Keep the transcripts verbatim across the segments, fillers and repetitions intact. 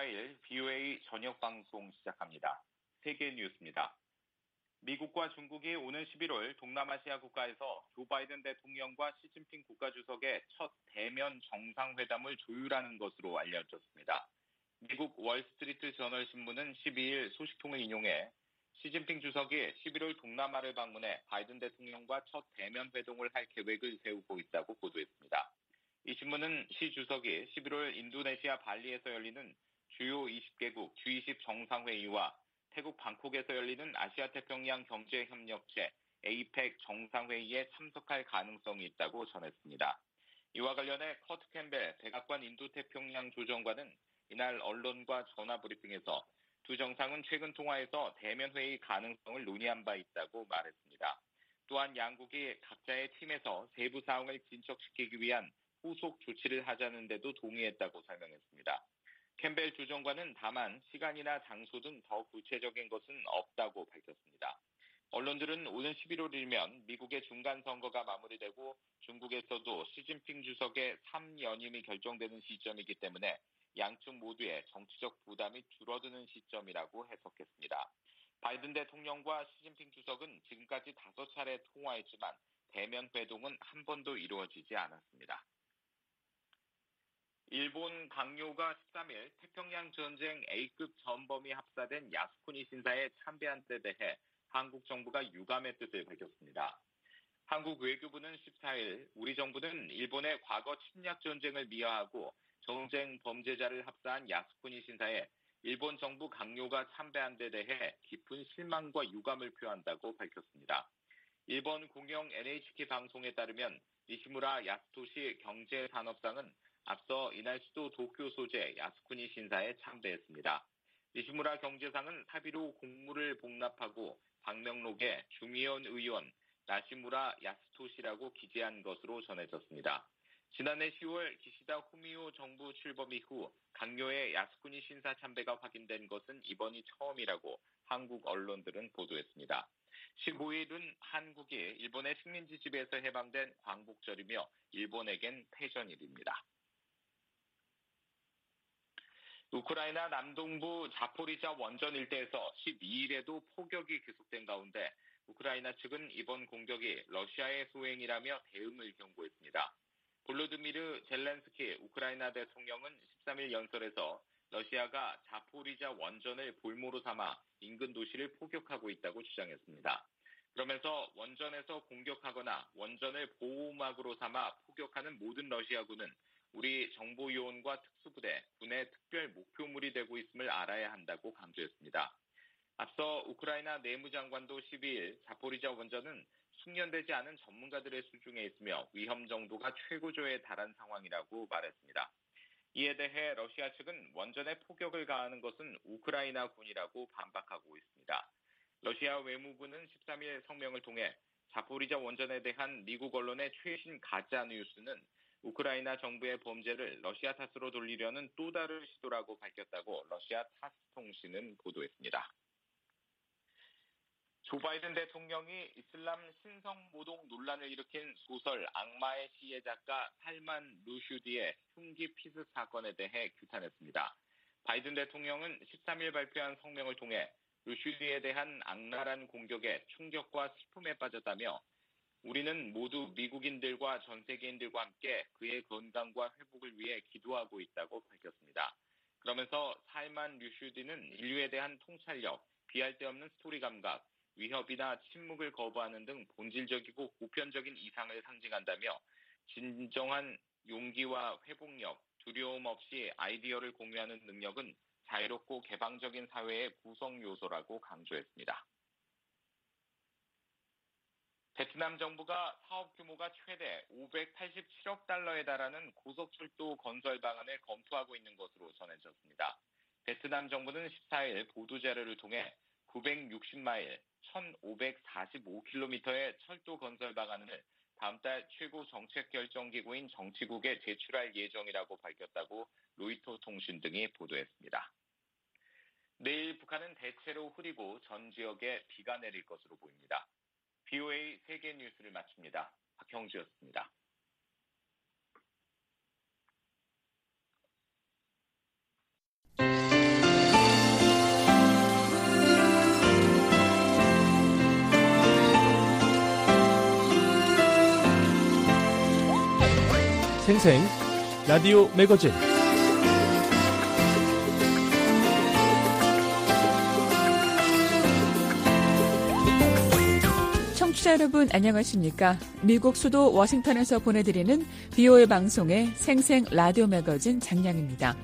십사일 비오에이 저녁 방송 시작합니다. 세계 뉴스입니다. 미국과 중국이 오는 십일월 동남아시아 국가에서 조 바이든 대통령과 시진핑 국가주석의 첫 대면 정상회담을 조율하는 것으로 알려졌습니다. 미국 월스트리트 저널 신문은 십이일 소식통을 인용해 시진핑 주석이 십일월 동남아를 방문해 바이든 대통령과 첫 대면 회동을 할 계획을 세우고 있다고 보도했습니다. 이 신문은 시 주석이 십일월 인도네시아 발리에서 열리는 주요 이십 개국 지 이십 정상회의와 태국 방콕에서 열리는 아시아태평양 경제협력체 에이펙 정상회의에 참석할 가능성이 있다고 전했습니다. 이와 관련해 커트 캠벨 백악관 인도태평양 조정관은 이날 언론과 전화브리핑에서 두 정상은 최근 통화에서 대면회의 가능성을 논의한 바 있다고 말했습니다. 또한 양국이 각자의 팀에서 세부 사항을 진척시키기 위한 후속 조치를 하자는 데도 동의했다고 설명했습니다. 캠벨 조정관은 다만 시간이나 장소 등 더 구체적인 것은 없다고 밝혔습니다. 언론들은 오는 십일월이면 미국의 중간선거가 마무리되고 중국에서도 시진핑 주석의 삼 연임이 결정되는 시점이기 때문에 양측 모두의 정치적 부담이 줄어드는 시점이라고 해석했습니다. 바이든 대통령과 시진핑 주석은 지금까지 다섯 차례 통화했지만 대면 회동은 한 번도 이루어지지 않았습니다. 일본 강요가 십삼일 태평양 전쟁 A급 전범이 합사된 야스쿠니 신사에 참배한 데 대해 한국 정부가 유감의 뜻을 밝혔습니다. 한국 외교부는 십사일 우리 정부는 일본의 과거 침략 전쟁을 미화하고 전쟁 범죄자를 합사한 야스쿠니 신사에 일본 정부 강요가 참배한 데 대해 깊은 실망과 유감을 표한다고 밝혔습니다. 일본 공영 엔에이치케이 방송에 따르면 니시무라 야스토시 경제산업상은 앞서 이날 수도 도쿄 소재 야스쿠니 신사에 참배했습니다. 니시무라 경제상은 사비로 공물을 복납하고 방명록에 중의원 의원 나시무라 야스토시라고 기재한 것으로 전해졌습니다. 지난해 시월 기시다 후미오 정부 출범 이후 강요의 야스쿠니 신사 참배가 확인된 것은 이번이 처음이라고 한국 언론들은 보도했습니다. 십오일은 한국이 일본의 식민지 지배에서 해방된 광복절이며 일본에겐 패전일입니다. 우크라이나 남동부 자포리자 원전 일대에서 십이일에도 폭격이 계속된 가운데 우크라이나 측은 이번 공격이 러시아의 소행이라며 대응을 경고했습니다. 볼로드미르 젤렌스키 우크라이나 대통령은 십삼일 연설에서 러시아가 자포리자 원전을 볼모로 삼아 인근 도시를 포격하고 있다고 주장했습니다. 그러면서 원전에서 공격하거나 원전을 보호막으로 삼아 포격하는 모든 러시아군은 우리 정보요원과 특수부대, 군의 특별 목표물이 되고 있음을 알아야 한다고 강조했습니다. 앞서 우크라이나 내무장관도 십이일 자포리자 원전은 숙련되지 않은 전문가들의 수중에 있으며 위험 정도가 최고조에 달한 상황이라고 말했습니다. 이에 대해 러시아 측은 원전에 포격을 가하는 것은 우크라이나 군이라고 반박하고 있습니다. 러시아 외무부는 십삼일 성명을 통해 자포리자 원전에 대한 미국 언론의 최신 가짜 뉴스는 우크라이나 정부의 범죄를 러시아 탓으로 돌리려는 또 다른 시도라고 밝혔다고 러시아 타스 통신은 보도했습니다. 조 바이든 대통령이 이슬람 신성모독 논란을 일으킨 소설 악마의 시의 작가 살만 루슈디의 흉기 피습 사건에 대해 규탄했습니다. 바이든 대통령은 십삼일 발표한 성명을 통해 루슈디에 대한 악랄한 공격에 충격과 슬픔에 빠졌다며 우리는 모두 미국인들과 전 세계인들과 함께 그의 건강과 회복을 위해 기도하고 있다고 밝혔습니다. 그러면서 살만 루슈디는 인류에 대한 통찰력, 비할 데 없는 스토리 감각, 위협이나 침묵을 거부하는 등 본질적이고 보편적인 이상을 상징한다며 진정한 용기와 회복력, 두려움 없이 아이디어를 공유하는 능력은 자유롭고 개방적인 사회의 구성 요소라고 강조했습니다. 베트남 정부가 사업 규모가 최대 오백팔십칠억 달러에 달하는 고속철도 건설 방안을 검토하고 있는 것으로 전해졌습니다. 베트남 정부는 십사일 보도자료를 통해 구백육십 마일, 천오백사십오 킬로미터의 철도 건설 방안을 다음 달 최고 정책 결정기구인 정치국에 제출할 예정이라고 밝혔다고 로이터 통신 등이 보도했습니다. 내일 북한은 대체로 흐리고 전 지역에 비가 내릴 것으로 보입니다. 비오에이 세계 뉴스를 마칩니다. 박형주였습니다. 생생 라디오 매거진. 청취자 여러분 안녕하십니까? 미국 수도 워싱턴에서 보내드리는 비오에이 방송의 생생 라디오 매거진 장량입니다.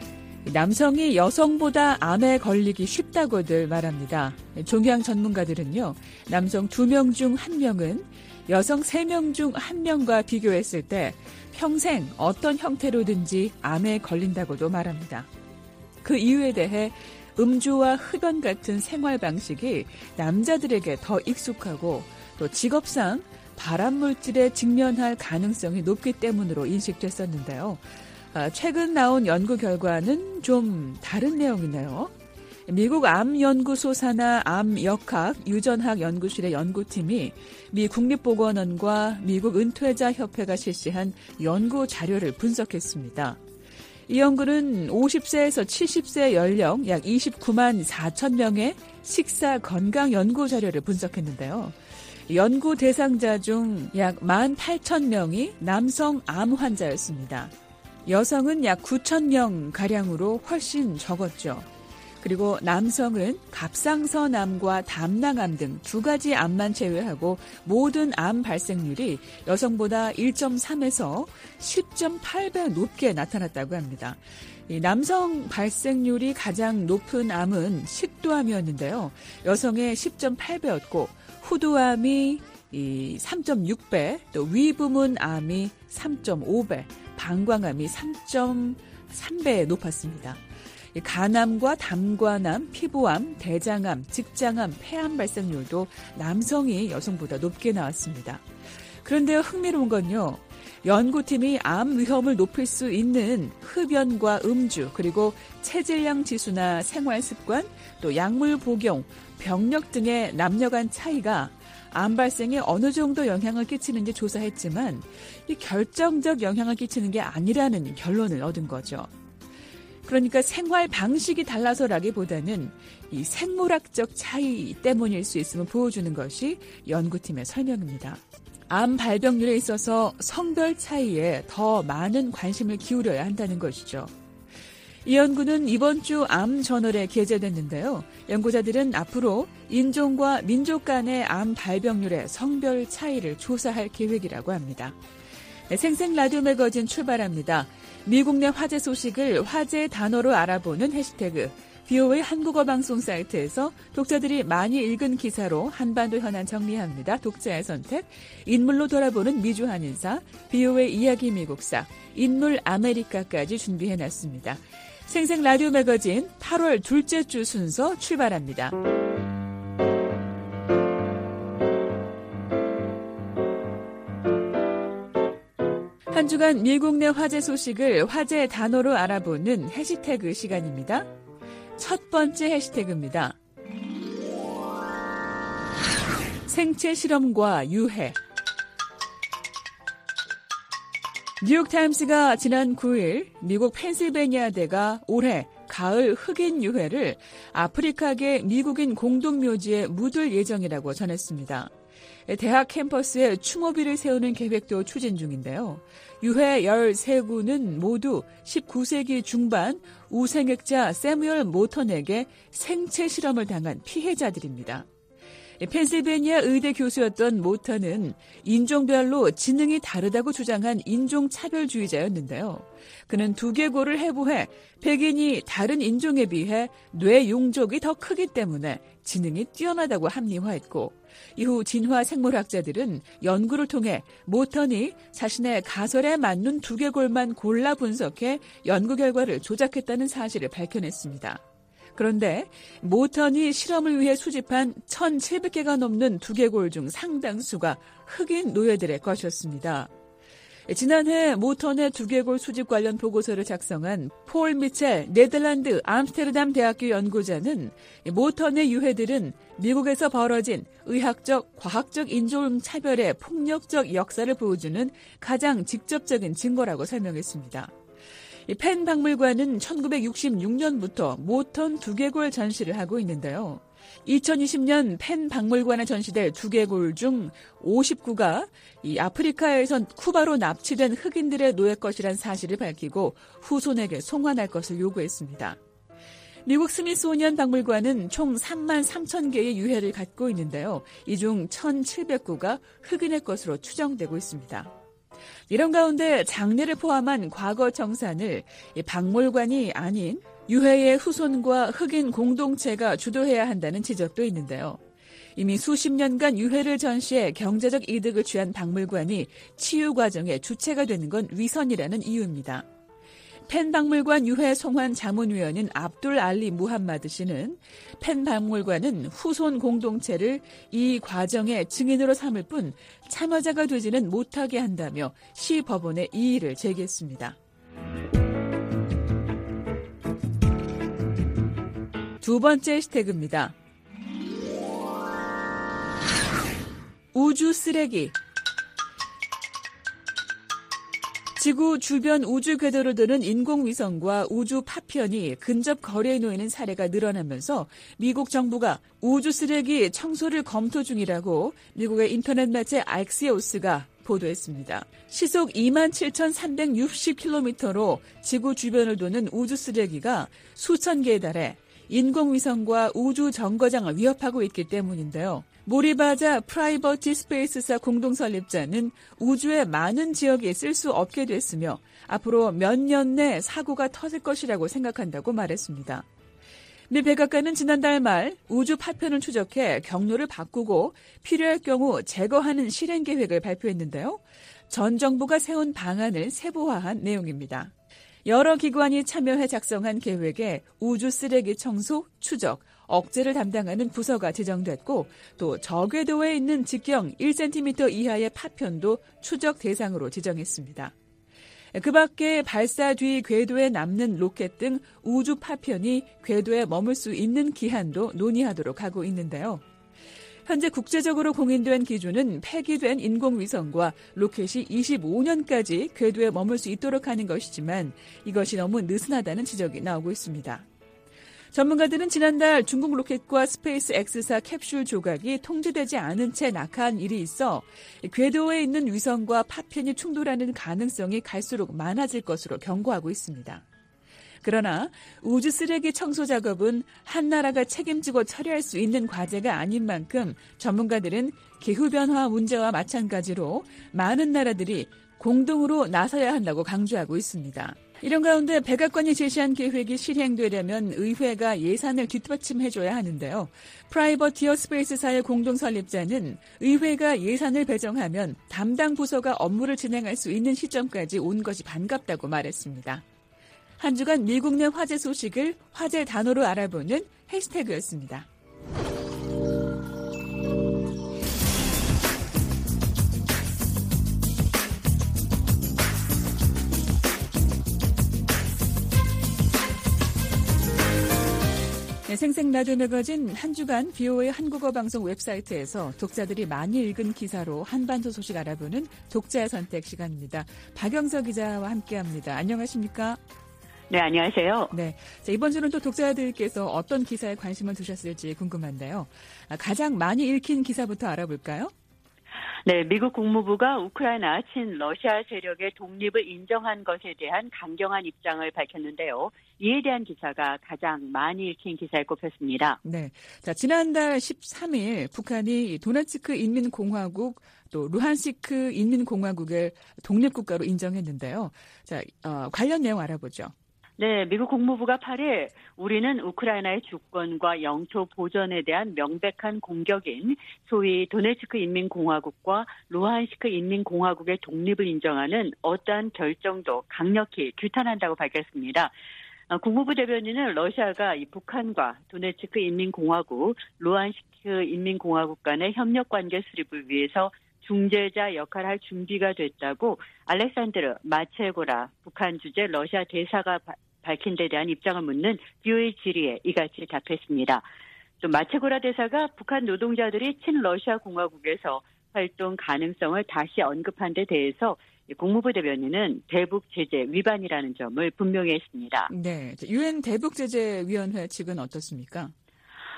남성이 여성보다 암에 걸리기 쉽다고들 말합니다. 종양 전문가들은요, 남성 두 명 중 한 명은 여성 세 명 중 한 명과 비교했을 때 평생 어떤 형태로든지 암에 걸린다고도 말합니다. 그 이유에 대해 음주와 흡연 같은 생활 방식이 남자들에게 더 익숙하고 또 직업상 발암물질에 직면할 가능성이 높기 때문으로 인식됐었는데요. 최근 나온 연구 결과는 좀 다른 내용이네요. 미국 암연구소 산하 암역학 유전학 연구실의 연구팀이 미 국립보건원과 미국 은퇴자협회가 실시한 연구 자료를 분석했습니다. 이 연구는 오십 세에서 칠십 세 연령 약 이십구만 사천 명의 식사 건강 연구 자료를 분석했는데요. 연구 대상자 중 약 만 팔천 명이 남성 암 환자였습니다. 여성은 약 구천 명 가량으로 훨씬 적었죠. 그리고 남성은 갑상선암과 담낭암 등 두 가지 암만 제외하고 모든 암 발생률이 여성보다 일 점 삼에서 십 점 팔 배 높게 나타났다고 합니다. 이 남성 발생률이 가장 높은 암은 식도암이었는데요. 여성의 십 점 팔 배였고 후두암이 이 삼 점 육 배, 또 위부문암이 삼 점 오 배, 방광암이 삼 점 삼 배 높았습니다. 간암과 담관암, 피부암, 대장암, 직장암, 폐암 발생률도 남성이 여성보다 높게 나왔습니다. 그런데 흥미로운 건요, 연구팀이 암 위험을 높일 수 있는 흡연과 음주, 그리고 체질량 지수나 생활습관, 또 약물 복용, 병력 등의 남녀 간 차이가 암 발생에 어느 정도 영향을 끼치는지 조사했지만 이 결정적 영향을 끼치는 게 아니라는 결론을 얻은 거죠. 그러니까 생활 방식이 달라서라기보다는 이 생물학적 차이 때문일 수 있음을 보여주는 것이 연구팀의 설명입니다. 암 발병률에 있어서 성별 차이에 더 많은 관심을 기울여야 한다는 것이죠. 이 연구는 이번 주 암 저널에 게재됐는데요. 연구자들은 앞으로 인종과 민족 간의 암 발병률의 성별 차이를 조사할 계획이라고 합니다. 네, 생생 라디오 매거진 출발합니다. 미국 내 화제 소식을 화제 단어로 알아보는 해시태그 비오에이 한국어 방송 사이트에서 독자들이 많이 읽은 기사로 한반도 현안 정리합니다. 독자의 선택, 인물로 돌아보는 미주 한인사, 비오에이 이야기 미국사, 인물 아메리카까지 준비해놨습니다. 생생 라디오 매거진 팔월 둘째 주 순서 출발합니다. 한 주간 미국 내 화제 소식을 화제 단어로 알아보는 해시태그 시간입니다. 첫 번째 해시태그입니다. 생체 실험과 유해. 뉴욕타임스가 지난 구 일 미국 펜실베니아대가 올해 가을 흑인 유해를 아프리카계 미국인 공동묘지에 묻을 예정이라고 전했습니다. 대학 캠퍼스에 추모비를 세우는 계획도 추진 중인데요. 유해 열세 구는 모두 십구 세기 중반 우생학자 세뮤얼 모턴에게 생체 실험을 당한 피해자들입니다. 펜실베니아 의대 교수였던 모턴은 인종별로 지능이 다르다고 주장한 인종차별주의자였는데요. 그는 두개골을 해부해 백인이 다른 인종에 비해 뇌 용적이 더 크기 때문에 지능이 뛰어나다고 합리화했고, 이후 진화 생물학자들은 연구를 통해 모턴이 자신의 가설에 맞는 두개골만 골라 분석해 연구 결과를 조작했다는 사실을 밝혀냈습니다. 그런데 모턴이 실험을 위해 수집한 천칠백 개가 넘는 두개골 중 상당수가 흑인 노예들의 것이었습니다. 지난해 모턴의 두개골 수집 관련 보고서를 작성한 폴 미첼 네덜란드 암스테르담 대학교 연구자는 모턴의 유해들은 미국에서 벌어진 의학적, 과학적 인종 차별의 폭력적 역사를 보여주는 가장 직접적인 증거라고 설명했습니다. 펜 박물관은 천구백육십육 년부터 모턴 두개골 전시를 하고 있는데요. 이천이십 년 펜 박물관에 전시될 두개골 중 오십구 가 이 아프리카에선 쿠바로 납치된 흑인들의 노예 것이란 사실을 밝히고 후손에게 송환할 것을 요구했습니다. 미국 스미소니언 박물관은 총 삼만 삼천 개의 유해를 갖고 있는데요. 이 중 천칠백 구가 흑인의 것으로 추정되고 있습니다. 이런 가운데 장례를 포함한 과거 정산을 박물관이 아닌 유해의 후손과 흑인 공동체가 주도해야 한다는 지적도 있는데요. 이미 수십 년간 유해를 전시해 경제적 이득을 취한 박물관이 치유 과정의 주체가 되는 건 위선이라는 이유입니다. 펜 박물관 유해 송환 자문위원인 압둘 알리 무함마드 씨는 펜 박물관은 후손 공동체를 이 과정의 증인으로 삼을 뿐 참여자가 되지는 못하게 한다며 시 법원에 이의를 제기했습니다. 두 번째 해시태그입니다. 우주 쓰레기. 지구 주변 우주 궤도를 도는 인공위성과 우주 파편이 근접 거리에 놓이는 사례가 늘어나면서 미국 정부가 우주 쓰레기 청소를 검토 중이라고 미국의 인터넷 매체 악시오스가 보도했습니다. 시속 이만 칠천삼백육십 킬로미터로 지구 주변을 도는 우주 쓰레기가 수천 개에 달해 인공위성과 우주 정거장을 위협하고 있기 때문인데요. 모리바자 프라이버티 스페이스사 공동설립자는 우주의 많은 지역에 쓸 수 없게 됐으며 앞으로 몇 년 내 사고가 터질 것이라고 생각한다고 말했습니다. 미 백악관은 지난달 말 우주 파편을 추적해 경로를 바꾸고 필요할 경우 제거하는 실행 계획을 발표했는데요. 전 정부가 세운 방안을 세부화한 내용입니다. 여러 기관이 참여해 작성한 계획에 우주 쓰레기 청소, 추적, 억제를 담당하는 부서가 지정됐고 또 저궤도에 있는 직경 일 센티미터 이하의 파편도 추적 대상으로 지정했습니다. 그 밖에 발사 뒤 궤도에 남는 로켓 등 우주 파편이 궤도에 머물 수 있는 기한도 논의하도록 하고 있는데요. 현재 국제적으로 공인된 기준은 폐기된 인공위성과 로켓이 이십오 년까지 궤도에 머물 수 있도록 하는 것이지만 이것이 너무 느슨하다는 지적이 나오고 있습니다. 전문가들은 지난달 중국 로켓과 스페이스 X사 캡슐 조각이 통제되지 않은 채 낙하한 일이 있어 궤도에 있는 위성과 파편이 충돌하는 가능성이 갈수록 많아질 것으로 경고하고 있습니다. 그러나 우주 쓰레기 청소 작업은 한 나라가 책임지고 처리할 수 있는 과제가 아닌 만큼 전문가들은 기후변화 문제와 마찬가지로 많은 나라들이 공동으로 나서야 한다고 강조하고 있습니다. 이런 가운데 백악관이 제시한 계획이 실행되려면 의회가 예산을 뒷받침해줘야 하는데요. 프라이버티어 스페이스사의 공동설립자는 의회가 예산을 배정하면 담당 부서가 업무를 진행할 수 있는 시점까지 온 것이 반갑다고 말했습니다. 한 주간 미국 내 화제 소식을 화제 단어로 알아보는 해시태그였습니다. 네, 생생 라디오 매거진 한 주간 비오에이 한국어 방송 웹사이트에서 독자들이 많이 읽은 기사로 한반도 소식 알아보는 독자의 선택 시간입니다. 박영서 기자와 함께합니다. 안녕하십니까? 네, 안녕하세요. 네, 자, 이번 주는 또 독자들께서 어떤 기사에 관심을 두셨을지 궁금한데요. 가장 많이 읽힌 기사부터 알아볼까요? 네, 미국 국무부가 우크라이나 친 러시아 세력의 독립을 인정한 것에 대한 강경한 입장을 밝혔는데요. 이에 대한 기사가 가장 많이 읽힌 기사에 꼽혔습니다. 네, 자, 지난달 십삼 일 북한이 도네츠크 인민공화국 또 루한스크 인민공화국을 독립국가로 인정했는데요. 자, 어, 관련 내용 알아보죠. 네, 미국 국무부가 팔 일 우리는 우크라이나의 주권과 영토 보전에 대한 명백한 공격인 소위 도네츠크 인민공화국과 루한스크 인민공화국의 독립을 인정하는 어떠한 결정도 강력히 규탄한다고 밝혔습니다. 국무부 대변인은 러시아가 이 북한과 도네츠크 인민공화국, 루한스크 인민공화국 간의 협력관계 수립을 위해서 중재자 역할을 할 준비가 됐다고 알렉산드르 마체고라 북한 주재 러시아 대사가 밝힌 데 대한 입장을 묻는 비오에이 질의에 이같이 답했습니다. 또 마체고라 대사가 북한 노동자들이 친러시아 공화국에서 활동 가능성을 다시 언급한 데 대해서 국무부 대변인은 대북 제재 위반이라는 점을 분명히 했습니다. 네, 유엔 대북 제재 위원회 측은 어떻습니까?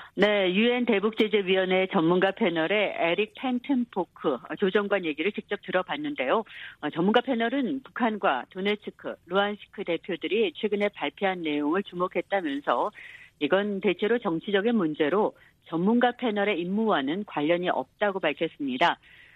네, 유엔 대북제재위원회 전문가 패널의 에릭 펜튼포크 조정관 얘기를 직접 들어봤는데요. 전문가 패널은 북한과 도네츠크, 루안스크 대표들이 최근에 발표한 내용을 주목했다면서 이건 대체로 정치적인 문제로 전문가 패널의 임무와는 관련이 없다고 밝혔습니다.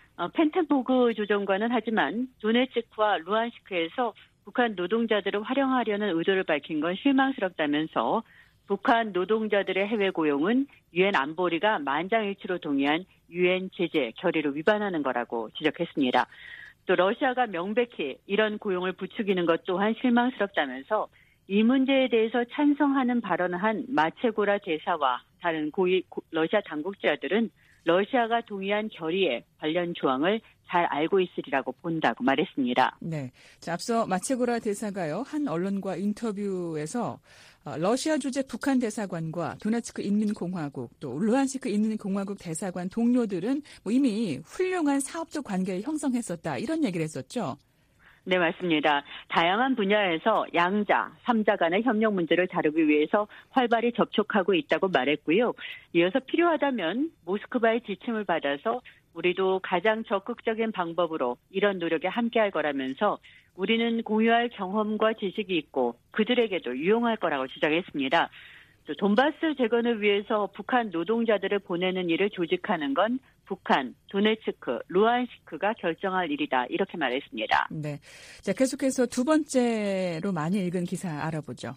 펜튼포크 조정관은 하지만 도네츠크와 루안스크에서 북한 노동자들을 활용하려는 의도를 밝힌 건 실망스럽다면서 북한 노동자들의 해외 고용은 유엔 안보리가 만장일치로 동의한 유엔 제재 결의를 위반하는 거라고 지적했습니다. 또 러시아가 명백히 이런 고용을 부추기는 것 또한 실망스럽다면서 이 문제에 대해서 찬성하는 발언을 한 마체고라 대사와 다른 고위 러시아 당국자들은 러시아가 동의한 결의에 관련 조항을 잘 알고 있으리라고 본다고 말했습니다. 네, 자, 앞서 마체고라 대사가요 한 언론과 인터뷰에서 러시아 주재 북한 대사관과 도네츠크 인민공화국 또 루안스크 인민공화국 대사관 동료들은 뭐 이미 훌륭한 사업적 관계를 형성했었다 이런 얘기를 했었죠. 네, 맞습니다. 다양한 분야에서 양자, 삼자 간의 협력 문제를 다루기 위해서 활발히 접촉하고 있다고 말했고요. 이어서 필요하다면 모스크바의 지침을 받아서 우리도 가장 적극적인 방법으로 이런 노력에 함께할 거라면서 우리는 공유할 경험과 지식이 있고 그들에게도 유용할 거라고 주장했습니다. 또 돈바스 재건을 위해서 북한 노동자들을 보내는 일을 조직하는 건 북한, 도네츠크, 루안스크가 결정할 일이다. 이렇게 말했습니다. 네. 자, 계속해서 두 번째로 많이 읽은 기사 알아보죠.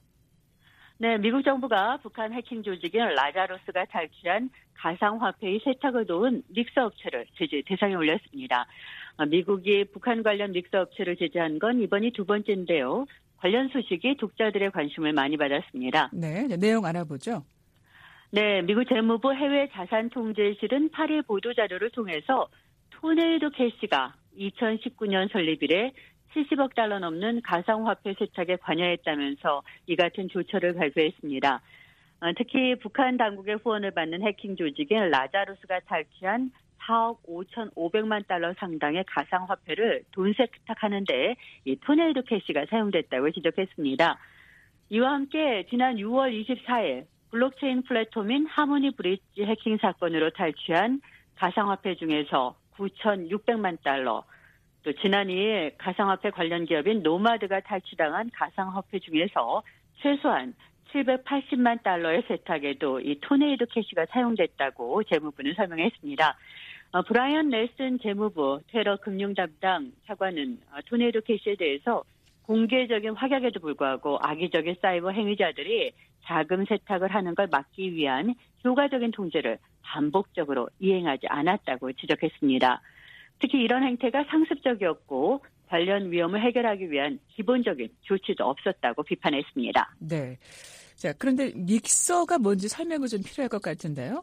네, 미국 정부가 북한 해킹 조직인 라자루스가 탈취한 가상화폐의 세탁을 도운 믹서업체를 제재 대상에 올렸습니다. 미국이 북한 관련 믹서업체를 제재한 건 이번이 두 번째인데요. 관련 소식이 독자들의 관심을 많이 받았습니다. 네, 내용 알아보죠. 네, 미국 재무부 해외자산통제실은 팔 일 보도자료를 통해서 토네이도 캐시가 이천십구 년 설립 이래 칠십억 달러 넘는 가상화폐 세탁에 관여했다면서 이 같은 조처를 발표했습니다. 특히 북한 당국의 후원을 받는 해킹 조직인 라자루스가 탈취한 사억 오천오백만 달러 상당의 가상화폐를 돈 세탁하는 데 이 토네이도 캐시가 사용됐다고 지적했습니다. 이와 함께 지난 유월 이십사일 블록체인 플랫폼인 하모니 브릿지 해킹 사건으로 탈취한 가상화폐 중에서 구천육백만 달러, 또 지난 이일 가상화폐 관련 기업인 노마드가 탈취당한 가상화폐 중에서 최소한 칠백팔십만 달러의 세탁에도 이 토네이도 캐시가 사용됐다고 재무부는 설명했습니다. 어, 브라이언 넬슨 재무부 테러 금융 담당 차관은 어, 토네이도 캐시에 대해서 공개적인 확약에도 불구하고 악의적인 사이버 행위자들이 자금 세탁을 하는 걸 막기 위한 효과적인 통제를 반복적으로 이행하지 않았다고 지적했습니다. 특히 이런 행태가 상습적이었고 관련 위험을 해결하기 위한 기본적인 조치도 없었다고 비판했습니다. 네. 자, 그런데 믹서가 뭔지 설명이 좀 필요할 것 같은데요?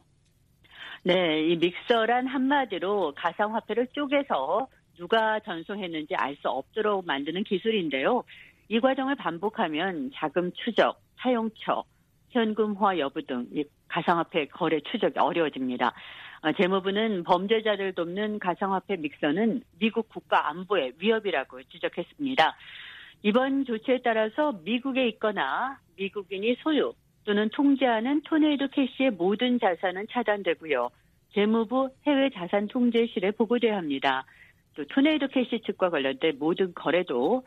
네, 이 믹서란 한마디로 가상화폐를 쪼개서 누가 전송했는지 알 수 없도록 만드는 기술인데요. 이 과정을 반복하면 자금 추적, 사용처, 현금화 여부 등 이 가상화폐 거래 추적이 어려워집니다. 재무부는 범죄자를 돕는 가상화폐 믹서는 미국 국가 안보의 위협이라고 지적했습니다. 이번 조치에 따라서 미국에 있거나 미국인이 소유 또는 통제하는 토네이도 캐시의 모든 자산은 차단되고요. 재무부 해외자산통제실에 보고돼야 합니다. 또 토네이도 캐시 측과 관련된 모든 거래도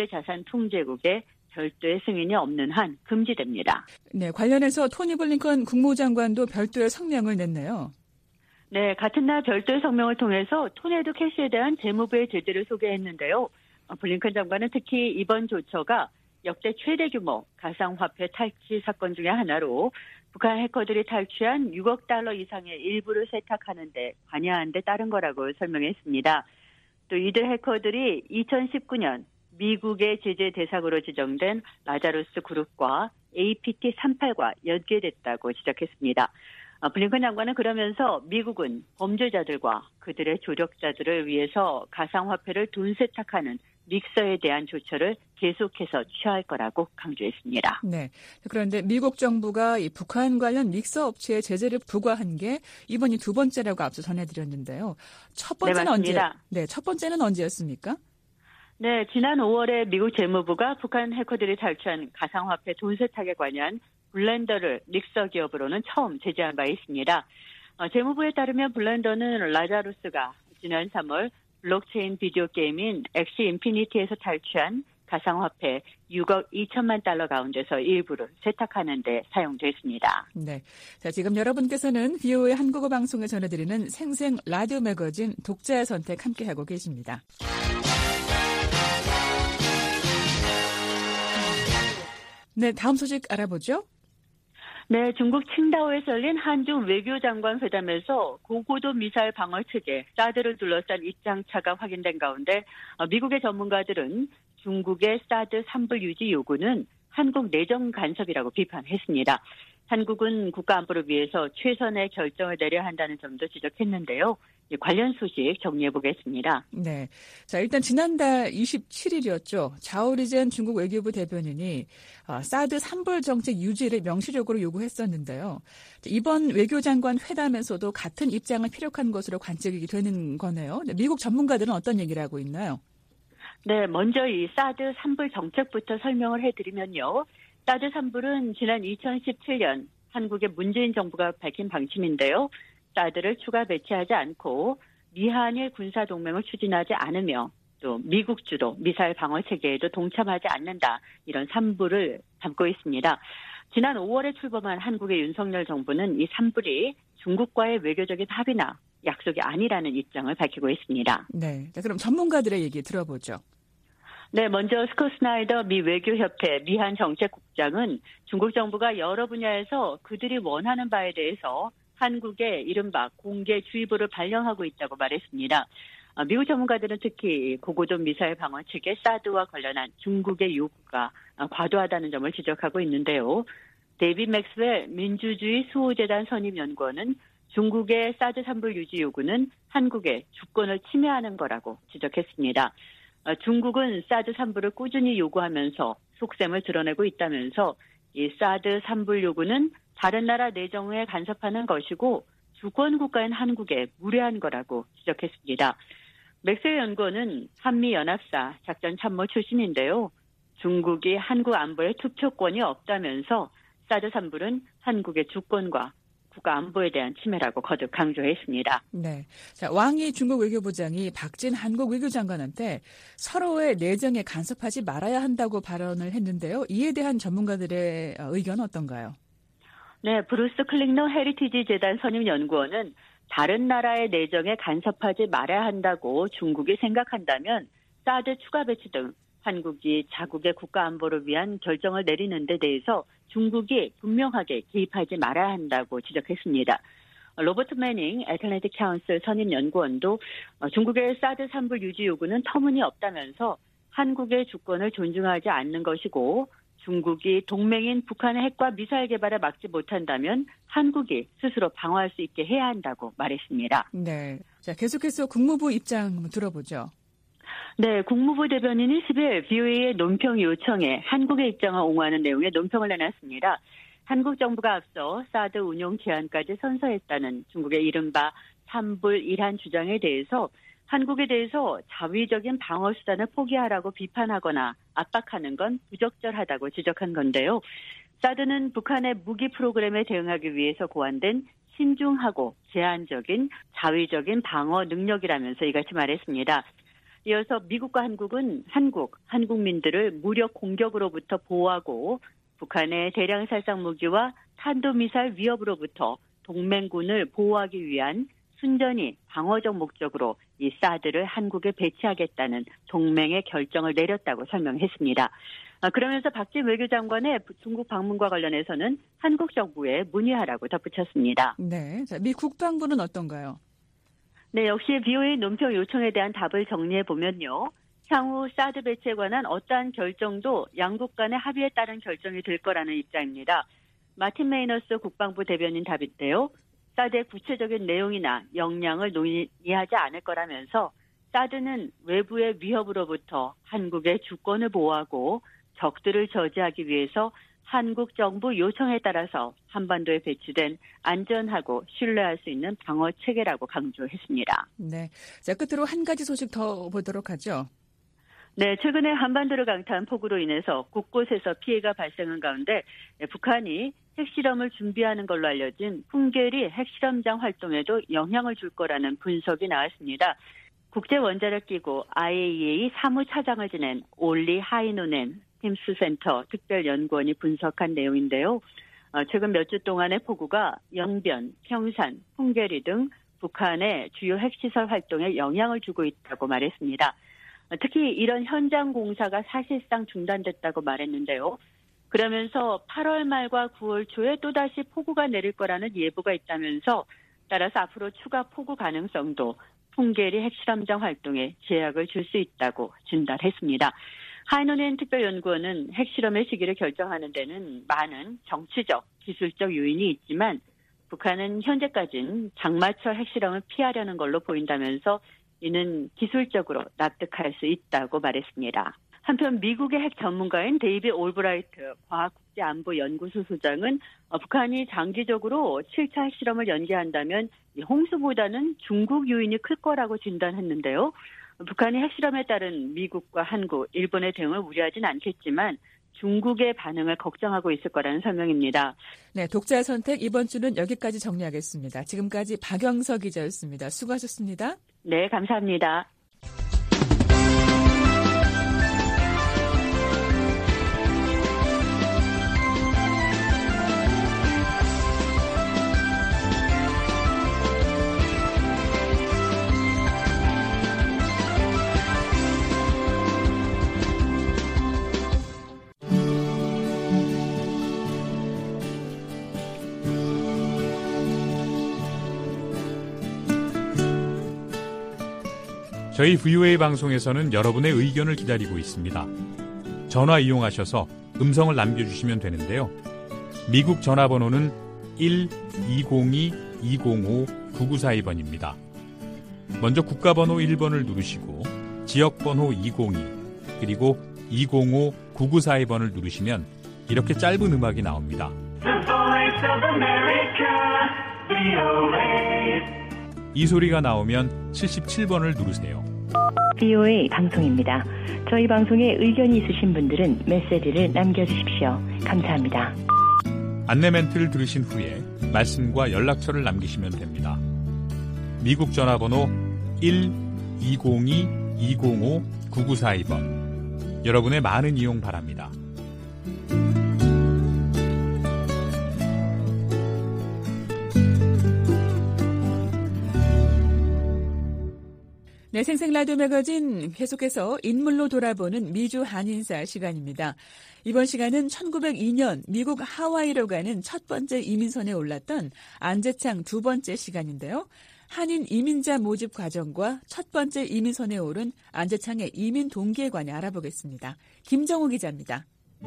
해외자산통제국의 별도의 승인이 없는 한 금지됩니다. 네, 관련해서 토니 블링컨 국무장관도 별도의 성명을 냈네요. 네, 같은 날 별도의 성명을 통해서 토네이도 캐시에 대한 재무부의 제재를 소개했는데요. 블링컨 장관은 특히 이번 조처가 역대 최대 규모 가상화폐 탈취 사건 중에 하나로 북한 해커들이 탈취한 육억 달러 이상의 일부를 세탁하는 데 관여한 데 따른 거라고 설명했습니다. 또 이들 해커들이 이천십구 년 미국의 제재 대상으로 지정된 라자루스 그룹과 에이피티 삼십팔과 연계됐다고 지적했습니다. 블링컨 장관은 그러면서 미국은 범죄자들과 그들의 조력자들을 위해서 가상화폐를 돈 세탁하는 믹서에 대한 조처를 계속해서 취할 거라고 강조했습니다. 네. 그런데 미국 정부가 이 북한 관련 믹서 업체에 제재를 부과한 게 이번이 두 번째라고 앞서 전해드렸는데요. 첫 번째는 네, 언제? 네, 첫 번째는 언제였습니까? 네, 지난 오월에 미국 재무부가 북한 해커들이 탈취한 가상화폐 돈 세탁에 관한 블렌더를 믹서 기업으로는 처음 제재한 바 있습니다. 어, 재무부에 따르면 블렌더는 라자루스가 지난 삼월 블록체인 비디오 게임인 엑시 인피니티에서 탈취한 가상화폐 육억 이천만 달러 가운데서 일부를 세탁하는 데 사용됐습니다. 네. 자, 지금 여러분께서는 비오에이 한국어 방송에 전해드리는 생생 라디오 매거진 독자의 선택 함께하고 계십니다. 네, 다음 소식 알아보죠. 네, 중국 칭다오에서 열린 한중 외교장관 회담에서 고고도 미사일 방어 체계 사드를 둘러싼 입장차가 확인된 가운데 미국의 전문가들은 중국의 사드 산불 유지 요구는 한국 내정 간섭이라고 비판했습니다. 한국은 국가안보를 위해서 최선의 결정을 내려야 한다는 점도 지적했는데요. 관련 소식 정리해 보겠습니다. 네. 자, 일단 지난달 이십칠일이었죠. 자오리젠 중국 외교부 대변인이 사드 산불 정책 유지를 명시적으로 요구했었는데요. 이번 외교장관 회담에서도 같은 입장을 피력한 것으로 관측이 되는 거네요. 미국 전문가들은 어떤 얘기를 하고 있나요? 네, 먼저 이 사드 산불 정책부터 설명을 해드리면요. 사드 산불은 지난 이천십칠년 한국의 문재인 정부가 밝힌 방침인데요. 사드를 추가 배치하지 않고 미한일 군사동맹을 추진하지 않으며 또 미국 주도 미사일 방어 체계에도 동참하지 않는다. 이런 산불을 담고 있습니다. 지난 오월에 출범한 한국의 윤석열 정부는 이 산불이 중국과의 외교적인 합의나 약속이 아니라는 입장을 밝히고 있습니다. 네, 자, 그럼 전문가들의 얘기 들어보죠. 네, 먼저 스콧 스나이더 미 외교협회 미한 정책국장은 중국 정부가 여러 분야에서 그들이 원하는 바에 대해서 한국의 이른바 공개 주의보를 발령하고 있다고 말했습니다. 미국 전문가들은 특히 고고도 미사일 방어 체계 사드와 관련한 중국의 요구가 과도하다는 점을 지적하고 있는데요. 데이빗 맥스웰 민주주의 수호재단 선임연구원은 중국의 사드 산불 유지 요구는 한국의 주권을 침해하는 거라고 지적했습니다. 중국은 사드 산불을 꾸준히 요구하면서 속셈을 드러내고 있다면서 이 사드 산불 요구는 다른 나라 내정에 간섭하는 것이고 주권 국가인 한국에 무례한 거라고 지적했습니다. 맥스웰 연구원은 한미연합사 작전참모 출신인데요. 중국이 한국 안보에 투표권이 없다면서 사드 산불은 한국의 주권과 국가 안보에 대한 침해라고 거듭 강조했습니다. 네, 자, 왕이 중국 외교부장이 박진 한국 외교장관한테 서로의 내정에 간섭하지 말아야 한다고 발언을 했는데요. 이에 대한 전문가들의 의견은 어떤가요? 네, 브루스 클링너 헤리티지 재단 선임연구원은 다른 나라의 내정에 간섭하지 말아야 한다고 중국이 생각한다면 사드 추가 배치 등 한국이 자국의 국가 안보를 위한 결정을 내리는 데 대해서 중국이 분명하게 개입하지 말아야 한다고 지적했습니다. 로버트 매닝 애틀랜틱 카운슬 선임연구원도 중국의 사드 산불 유지 요구는 터무니없다면서 한국의 주권을 존중하지 않는 것이고 중국이 동맹인 북한의 핵과 미사일 개발을 막지 못한다면 한국이 스스로 방어할 수 있게 해야 한다고 말했습니다. 네, 자, 계속해서 국무부 입장 한번 들어보죠. 네, 국무부 대변인이 십일 비오에이의 논평 요청에 한국의 입장을 옹호하는 내용의 논평을 내놨습니다. 한국 정부가 앞서 사드 운용 제한까지 선서했다는 중국의 이른바 산불 일한 주장에 대해서 한국에 대해서 자위적인 방어 수단을 포기하라고 비판하거나 압박하는 건 부적절하다고 지적한 건데요. 사드는 북한의 무기 프로그램에 대응하기 위해서 고안된 신중하고 제한적인 자위적인 방어 능력이라면서 이같이 말했습니다. 이어서 미국과 한국은 한국, 한국민들을 무력 공격으로부터 보호하고 북한의 대량 살상 무기와 탄도미사일 위협으로부터 동맹군을 보호하기 위한 순전히 방어적 목적으로 이 사드를 한국에 배치하겠다는 동맹의 결정을 내렸다고 설명했습니다. 그러면서 박진 외교장관의 중국 방문과 관련해서는 한국 정부에 문의하라고 덧붙였습니다. 네, 자, 미 국방부는 어떤가요? 네, 역시 비오에이 논평 요청에 대한 답을 정리해 보면요. 향후 사드 배치에 관한 어떠한 결정도 양국 간의 합의에 따른 결정이 될 거라는 입장입니다. 마틴 메이너스 국방부 대변인 답인데요. 사드의 구체적인 내용이나 역량을 논의하지 않을 거라면서 사드는 외부의 위협으로부터 한국의 주권을 보호하고 적들을 저지하기 위해서 한국 정부 요청에 따라서 한반도에 배치된 안전하고 신뢰할 수 있는 방어 체계라고 강조했습니다. 네, 자, 끝으로 한 가지 소식 더 보도록 하죠. 네, 최근에 한반도를 강타한 폭우로 인해서 곳곳에서 피해가 발생한 가운데 북한이 핵실험을 준비하는 걸로 알려진 풍계리 핵실험장 활동에도 영향을 줄 거라는 분석이 나왔습니다. 국제원자력기구 아이에이이에이 사무차장을 지낸 올리 하이노넨 팀스센터 특별연구원이 분석한 내용인데요. 최근 몇 주 동안의 폭우가 영변, 평산, 풍계리 등 북한의 주요 핵시설 활동에 영향을 주고 있다고 말했습니다. 특히 이런 현장 공사가 사실상 중단됐다고 말했는데요. 그러면서 팔월 말과 구월 초에 또다시 폭우가 내릴 거라는 예보가 있다면서 따라서 앞으로 추가 폭우 가능성도 풍계리 핵실험장 활동에 제약을 줄 수 있다고 진단했습니다. 하이노넨 특별연구원은 핵실험의 시기를 결정하는 데는 많은 정치적, 기술적 요인이 있지만 북한은 현재까지는 장마철 핵실험을 피하려는 걸로 보인다면서 이는 기술적으로 납득할 수 있다고 말했습니다. 한편 미국의 핵 전문가인 데이비 올브라이트 과학국제안보연구소 소장은 북한이 장기적으로 칠 차 핵실험을 연기한다면 홍수보다는 중국 요인이 클 거라고 진단했는데요. 북한이 핵실험에 따른 미국과 한국, 일본의 대응을 우려하진 않겠지만 중국의 반응을 걱정하고 있을 거라는 설명입니다. 네, 독자 선택 이번 주는 여기까지 정리하겠습니다. 지금까지 박영서 기자였습니다. 수고하셨습니다. 네, 감사합니다. 저희 브이오에이 방송에서는 여러분의 의견을 기다리고 있습니다. 전화 이용하셔서 음성을 남겨주시면 되는데요. 미국 전화번호는 일 이공이 이공오 구구사이 번입니다. 먼저 국가번호 일 번을 누르시고 지역번호 이공이 그리고 이공오 구구사이 번을 누르시면 이렇게 짧은 음악이 나옵니다. 이 소리가 나오면 칠십칠 번을 누르세요. 브이오에이 방송입니다. 저희 방송에 의견이 있으신 분들은 메시지를 남겨주십시오. 감사합니다. 안내 멘트를 들으신 후에 말씀과 연락처를 남기시면 됩니다. 미국 전화번호 일 이공이 이공오 구구사이 번. 여러분의 많은 이용 바랍니다. 네, 생생라디오 매거진 계속해서 인물로 돌아보는 미주 한인사 시간입니다. 이번 시간은 천구백이 년 미국 하와이로 가는 첫 번째 이민선에 올랐던 안재창 두 번째 시간인데요. 한인 이민자 모집 과정과 첫 번째 이민선에 오른 안재창의 이민 동기에 관해 알아보겠습니다. 김정우 기자입니다.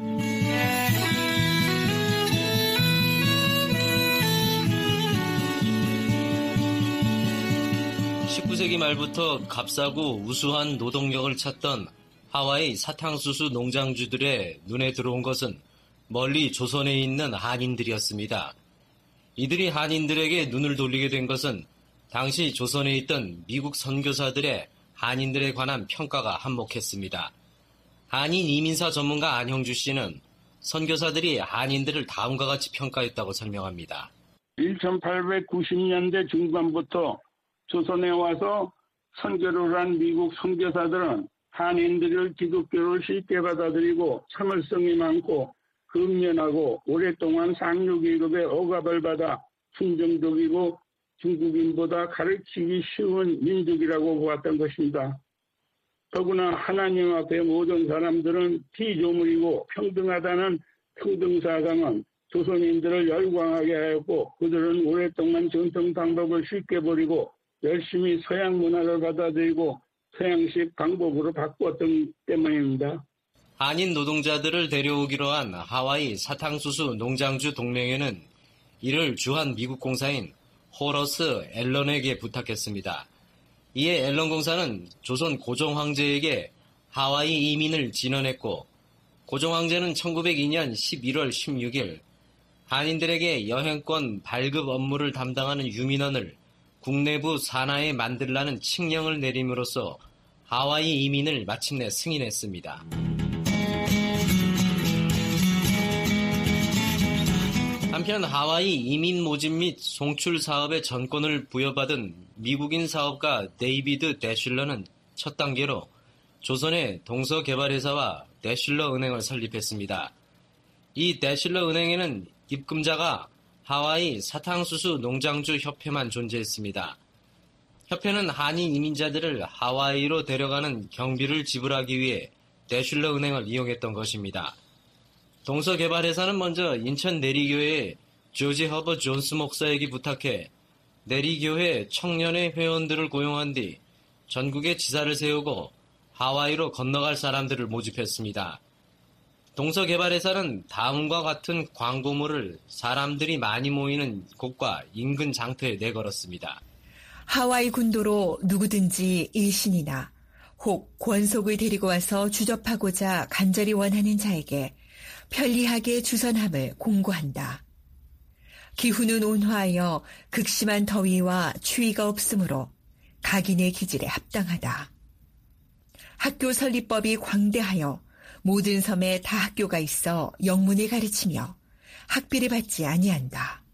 십구 세기 말부터 값싸고 우수한 노동력을 찾던 하와이 사탕수수 농장주들의 눈에 들어온 것은 멀리 조선에 있는 한인들이었습니다. 이들이 한인들에게 눈을 돌리게 된 것은 당시 조선에 있던 미국 선교사들의 한인들에 관한 평가가 한몫했습니다. 한인 이민사 전문가 안형주 씨는 선교사들이 한인들을 다음과 같이 평가했다고 설명합니다. 천팔백구십 년대 중반부터 조선에 와서 선교를 한 미국 선교사들은 한인들을 기독교를 쉽게 받아들이고 참을성이 많고 근면하고 오랫동안 상류계급의 억압을 받아 순종적이고 중국인보다 가르치기 쉬운 민족이라고 보았던 것입니다. 더구나 하나님 앞에 모든 사람들은 피조물이고 평등하다는 평등사상은 조선인들을 열광하게 하였고 그들은 오랫동안 전통 방법을 쉽게 버리고 열심히 서양 문화를 받아들이고 서양식 방법으로 바꾸었던 때문입니다. 한인 노동자들을 데려오기로 한 하와이 사탕수수 농장주 동맹회는 이를 주한 미국 공사인 호러스 앨런에게 부탁했습니다. 이에 앨런 공사는 조선 고종 황제에게 하와이 이민을 진언했고 고종 황제는 천구백이 년 십일월 십육일 한인들에게 여행권 발급 업무를 담당하는 유민원을 국내부 산하에 만들라는 칙령을 내림으로써 하와이 이민을 마침내 승인했습니다. 한편 하와이 이민 모집 및 송출 사업의 전권을 부여받은 미국인 사업가 데이비드 대슐러는 첫 단계로 조선의 동서개발회사와 대슐러 은행을 설립했습니다. 이 대슐러 은행에는 입금자가 하와이 사탕수수 농장주 협회만 존재했습니다. 협회는 한인 이민자들을 하와이로 데려가는 경비를 지불하기 위해 대슐러 은행을 이용했던 것입니다. 동서개발회사는 먼저 인천 내리교회의 조지 허버 존스 목사에게 부탁해 내리교회 청년회 회원들을 고용한 뒤 전국에 지사를 세우고 하와이로 건너갈 사람들을 모집했습니다. 동서개발회사는 다음과 같은 광고물을 사람들이 많이 모이는 곳과 인근 장터에 내걸었습니다. 하와이 군도로 누구든지 일신이나 혹 권속을 데리고 와서 주접하고자 간절히 원하는 자에게 편리하게 주선함을 공고한다. 기후는 온화하여 극심한 더위와 추위가 없으므로 각인의 기질에 합당하다. 학교 설립법이 광대하여 모든 섬에 다 학교가 있어 영문을 가르치며 학비를 받지 아니한다.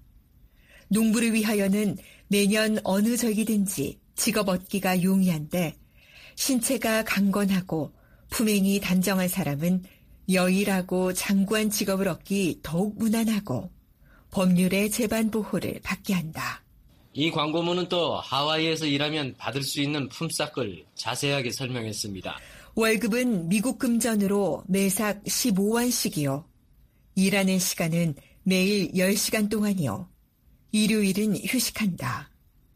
농부를 위하여는 매년 어느 절기든지 직업 얻기가 용이한데 신체가 강건하고 품행이 단정한 사람은 여일하고 장구한 직업을 얻기 더욱 무난하고 법률의 재반 보호를 받게 한다. 이 광고문은 또 하와이에서 일하면 받을 수 있는 품삯을 자세하게 설명했습니다. 월급은 미국 금전으로 매삭 십오완씩이요. 일하는 시간은 매일 열 시간 동안이요. 일요일은 휴식한다.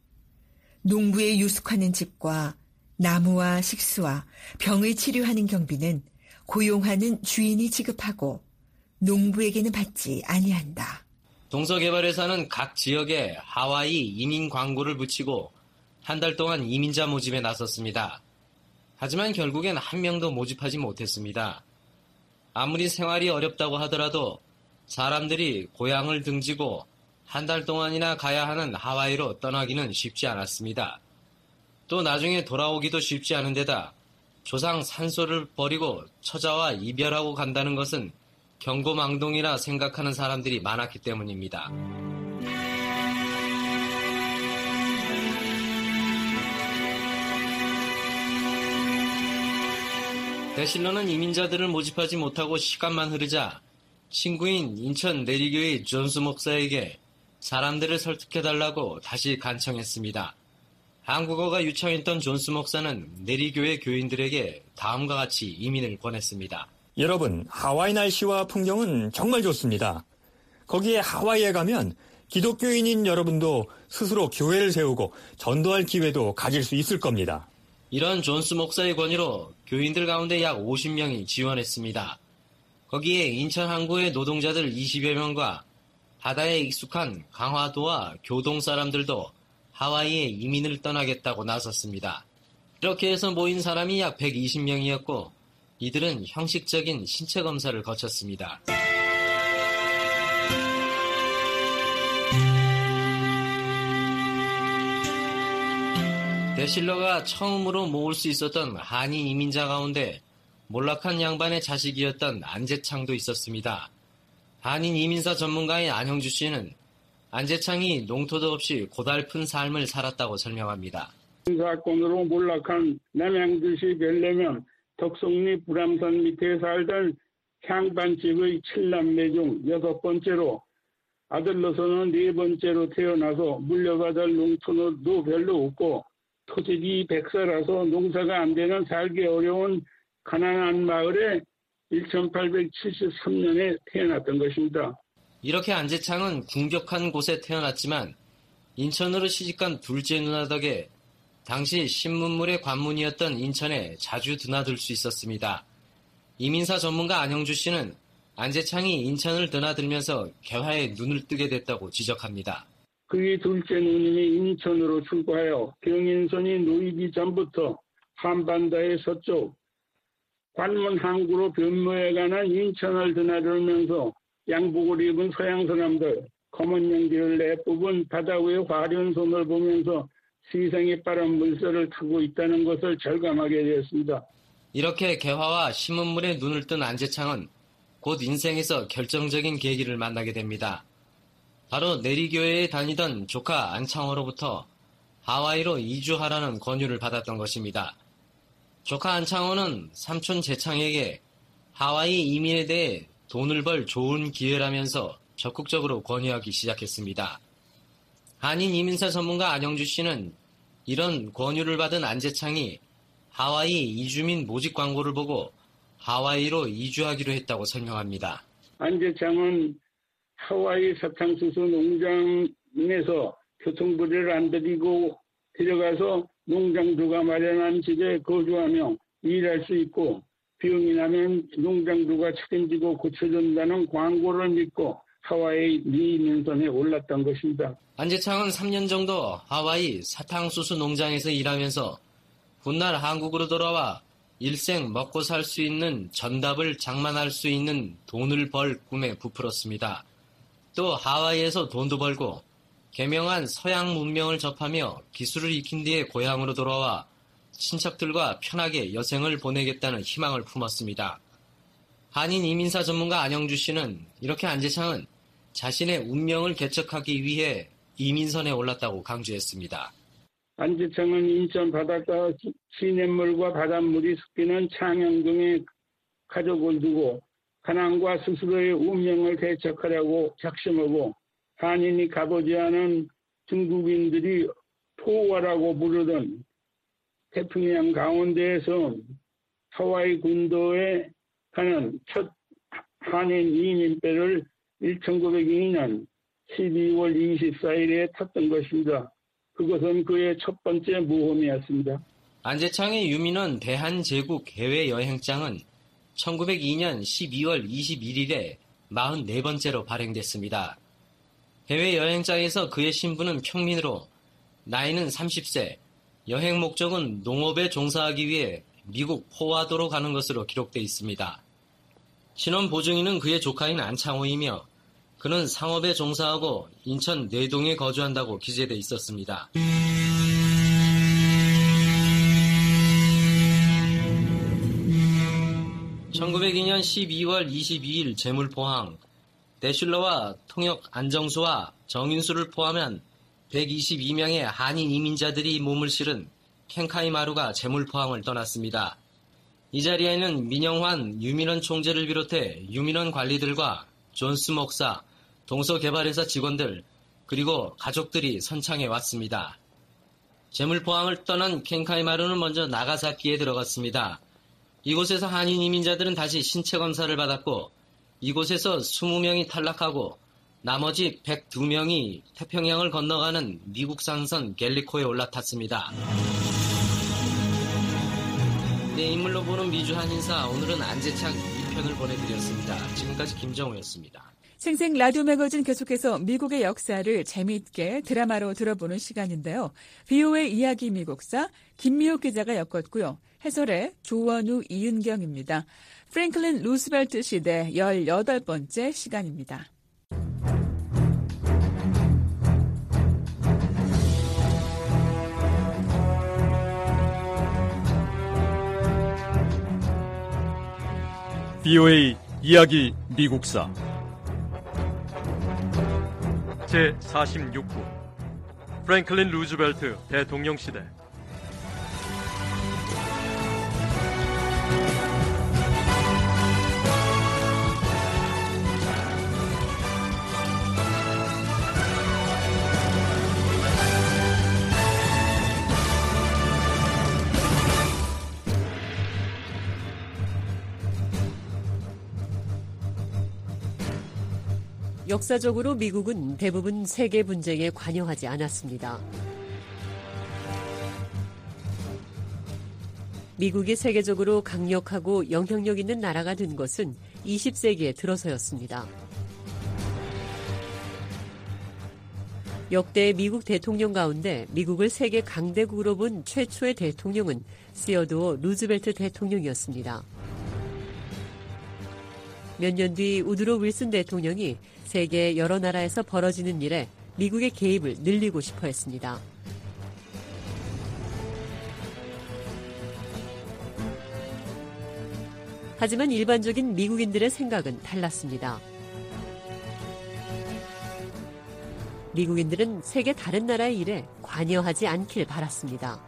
농부에 유숙하는 집과 나무와 식수와 병을 치료하는 경비는 고용하는 주인이 지급하고 농부에게는 받지 아니한다. 동서개발회사는 각 지역에 하와이 이민 광고를 붙이고 한 달 동안 이민자 모집에 나섰습니다. 하지만 결국엔 한 명도 모집하지 못했습니다. 아무리 생활이 어렵다고 하더라도 사람들이 고향을 등지고 한 달 동안이나 가야 하는 하와이로 떠나기는 쉽지 않았습니다. 또 나중에 돌아오기도 쉽지 않은 데다 조상 산소를 버리고 처자와 이별하고 간다는 것은 경고망동이라 생각하는 사람들이 많았기 때문입니다. 대실러는 이민자들을 모집하지 못하고 시간만 흐르자 친구인 인천 내리교의 존스 목사에게 사람들을 설득해달라고 다시 간청했습니다. 한국어가 유창했던 존스 목사는 내리교회 교인들에게 다음과 같이 이민을 권했습니다. 여러분, 하와이 날씨와 풍경은 정말 좋습니다. 거기에 하와이에 가면 기독교인인 여러분도 스스로 교회를 세우고 전도할 기회도 가질 수 있을 겁니다. 이런 존스 목사의 권유로 교인들 가운데 약 오십 명이 지원했습니다. 거기에 인천 항구의 노동자들 이십여 명과 바다에 익숙한 강화도와 교동 사람들도 하와이에 이민을 떠나겠다고 나섰습니다. 이렇게 해서 모인 사람이 약 백이십 명이었고 이들은 형식적인 신체 검사를 거쳤습니다. 대실러가 처음으로 모을 수 있었던 한인 이민자 가운데 몰락한 양반의 자식이었던 안재창도 있었습니다. 한인 이민사 전문가인 안형주 씨는 안재창이 농토도 없이 고달픈 삶을 살았다고 설명합니다. 사건으로 몰락한 남양주시 별내면 덕성리 불암산 밑에 살던 향반집의 칠남매 중 여섯 번째로 아들로서는 네 번째로 태어나서 물려받을 농토도 별로 없고 토지이 백사라서 농사가 안 되는 살기 어려운 가난한 마을에 천팔백칠십삼년에 태어났던 것입니다. 이렇게 안재창은 궁격한 곳에 태어났지만 인천으로 시집간 둘째 누나 덕에 당시 신문물의 관문이었던 인천에 자주 드나들 수 있었습니다. 이민사 전문가 안형주 씨는 안재창이 인천을 드나들면서 개화에 눈을 뜨게 됐다고 지적합니다. 그의 둘째 누님이 인천으로 출고하여 경인선이 놓이기 전부터 한반도의 서쪽 관문 항구로 변모해 가는 인천을 드나들면서 양복을 입은 서양 사람들, 검은 연기를 내뿜은 바다 위의 화려한 손을 보면서 세상에 빠른 물살을 타고 있다는 것을 절감하게 되었습니다. 이렇게 개화와 신문물에 눈을 뜬 안재창은 곧 인생에서 결정적인 계기를 만나게 됩니다. 바로 내리교회에 다니던 조카 안창호로부터 하와이로 이주하라는 권유를 받았던 것입니다. 조카 안창호는 삼촌 재창에게 하와이 이민에 대해 돈을 벌 좋은 기회라면서 적극적으로 권유하기 시작했습니다. 한인 이민사 전문가 안영주 씨는 이런 권유를 받은 안재창이 하와이 이주민 모집 광고를 보고 하와이로 이주하기로 했다고 설명합니다. 안재창은 하와이 사탕수수 농장에서 교통비를 안 들이고 데려가서 농장주가 마련한 집에 거주하며 일할 수 있고 병이 나면 농장주가 책임지고 고쳐준다는 광고를 믿고 하와이 이민선에 올랐던 것입니다. 안재창은 삼 년 정도 하와이 사탕수수 농장에서 일하면서 훗날 한국으로 돌아와 일생 먹고 살 수 있는 전답을 장만할 수 있는 돈을 벌 꿈에 부풀었습니다. 또 하와이에서 돈도 벌고 개명한 서양 문명을 접하며 기술을 익힌 뒤에 고향으로 돌아와 친척들과 편하게 여생을 보내겠다는 희망을 품었습니다. 한인 이민사 전문가 안영주 씨는 이렇게 안재창은 자신의 운명을 개척하기 위해 이민선에 올랐다고 강조했습니다. 안재창은 인천 바닷가 시냇물과 바닷물이 섞이는 창양동에 가족을 두고 가난과 스스로의 운명을 개척하려고 작심하고 한인이 가보지 않은 중국인들이 포화라고 부르던 태평양 가운데에서 하와이 군도에 가는 첫 한인 이민배를 천구백이 년 십이월 이십사일에 탔던 것입니다. 그것은 그의 첫 번째 모험이었습니다. 안재창의 유민원 대한제국 해외여행장은 천구백이 년 십이월 이십일일에 마흔네 번째로 발행됐습니다. 해외여행장에서 그의 신분은 평민으로 나이는 삼십 세, 여행 목적은 농업에 종사하기 위해 미국 포와도로 가는 것으로 기록되어 있습니다. 신원 보증인은 그의 조카인 안창호이며 그는 상업에 종사하고 인천 내동에 거주한다고 기재되어 있었습니다. 천구백이 년 십이월 이십이일 재물포항, 대슐러와 통역 안정수와 정인수를 포함한 백이십이 명의 한인 이민자들이 몸을 실은 켄카이마루가 재물포항을 떠났습니다. 이 자리에는 민영환 유민원 총재를 비롯해 유민원 관리들과 존스 목사, 동서개발회사 직원들, 그리고 가족들이 선창해 왔습니다. 재물포항을 떠난 켄카이마루는 먼저 나가사키에 들어갔습니다. 이곳에서 한인 이민자들은 다시 신체 검사를 받았고 이곳에서 이십 명이 탈락하고 나머지 백이 명이 태평양을 건너가는 미국 상선 갤리코에 올라탔습니다. 네, 인물로 보는 미주 한인사, 오늘은 안재창 이 편을 보내드렸습니다. 지금까지 김정우였습니다. 생생 라디오 매거진 계속해서 미국의 역사를 재미있게 드라마로 들어보는 시간인데요. 비오의 이야기 미국사 김미옥 기자가 엮었고요. 해설의 조원우, 이윤경입니다. 프랭클린 루스벨트 시대 열여덟 번째 시간입니다. 비오에이 이야기 미국사 제사십육 부 프랭클린 루즈벨트 대통령 시대. 역사적으로 미국은 대부분 세계 분쟁에 관여하지 않았습니다. 미국이 세계적으로 강력하고 영향력 있는 나라가 된 것은 이십 세기에 들어서였습니다. 역대 미국 대통령 가운데 미국을 세계 강대국으로 본 최초의 대통령은 시어도어 루즈벨트 대통령이었습니다. 몇 년 뒤 우드로 윌슨 대통령이 세계 여러 나라에서 벌어지는 일에 미국의 개입을 늘리고 싶어 했습니다. 하지만 일반적인 미국인들의 생각은 달랐습니다. 미국인들은 세계 다른 나라의 일에 관여하지 않길 바랐습니다.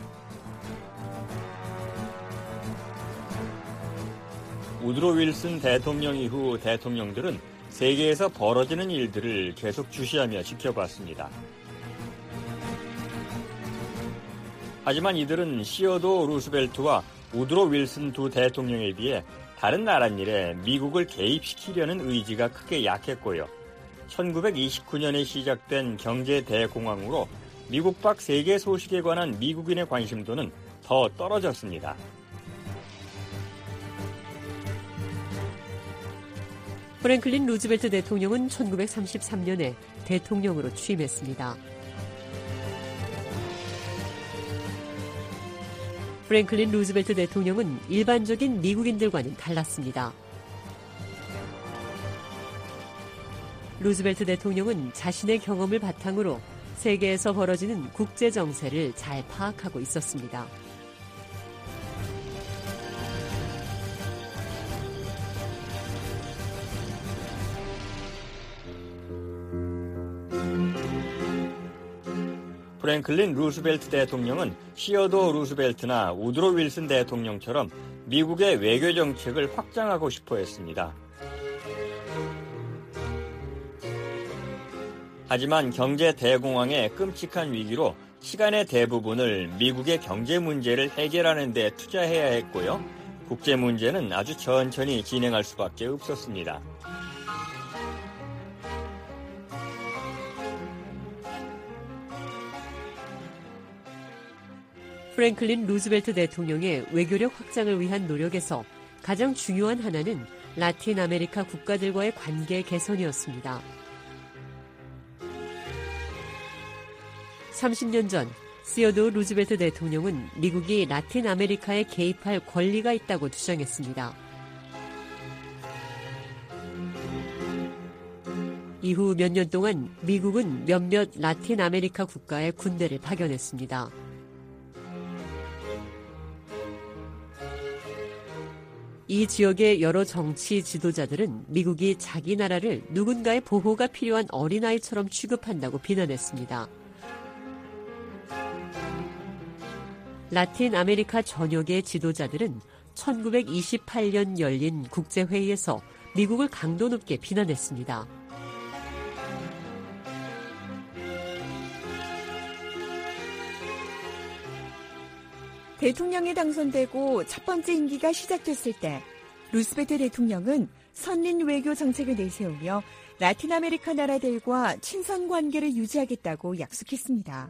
우드로 윌슨 대통령 이후 대통령들은 세계에서 벌어지는 일들을 계속 주시하며 지켜봤습니다. 하지만 이들은 시어도 루스벨트와 우드로 윌슨 두 대통령에 비해 다른 나랏일에 미국을 개입시키려는 의지가 크게 약했고요. 천구백이십구 년에 시작된 경제 대공황으로 미국 밖 세계 소식에 관한 미국인의 관심도는 더 떨어졌습니다. 프랭클린 루즈벨트 대통령은 천구백삼십삼 년에 대통령으로 취임했습니다. 프랭클린 루즈벨트 대통령은 일반적인 미국인들과는 달랐습니다. 루즈벨트 대통령은 자신의 경험을 바탕으로 세계에서 벌어지는 국제 정세를 잘 파악하고 있었습니다. 프랭클린 루스벨트 대통령은 시어도 루스벨트나 우드로 윌슨 대통령처럼 미국의 외교 정책을 확장하고 싶어 했습니다. 하지만 경제 대공황의 끔찍한 위기로 시간의 대부분을 미국의 경제 문제를 해결하는 데 투자해야 했고요. 국제 문제는 아주 천천히 진행할 수밖에 없었습니다. 프랭클린 루즈벨트 대통령의 외교력 확장을 위한 노력에서 가장 중요한 하나는 라틴 아메리카 국가들과의 관계 개선이었습니다. 삼십 년 전 시어도 루즈벨트 대통령은 미국이 라틴 아메리카에 개입할 권리가 있다고 주장했습니다. 이후 몇 년 동안 미국은 몇몇 라틴 아메리카 국가에 군대를 파견했습니다. 이 지역의 여러 정치 지도자들은 미국이 자기 나라를 누군가의 보호가 필요한 어린아이처럼 취급한다고 비난했습니다. 라틴 아메리카 전역의 지도자들은 천구백이십팔 년 열린 국제회의에서 미국을 강도 높게 비난했습니다. 대통령에 당선되고 첫 번째 임기가 시작됐을 때 루스벨트 대통령은 선린 외교 정책을 내세우며 라틴 아메리카 나라들과 친선 관계를 유지하겠다고 약속했습니다.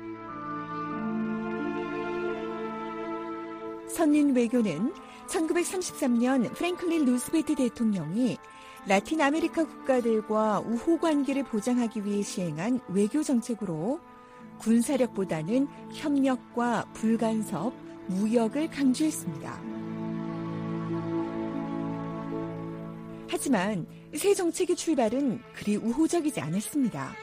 선린 외교는 천구백삼십삼 년 프랭클린 루스벨트 대통령이 라틴 아메리카 국가들과 우호 관계를 보장하기 위해 시행한 외교 정책으로 군사력보다는 협력과 불간섭, 무역을 강조했습니다. 하지만 새 정책의 출발은 그리 우호적이지 않았습니다.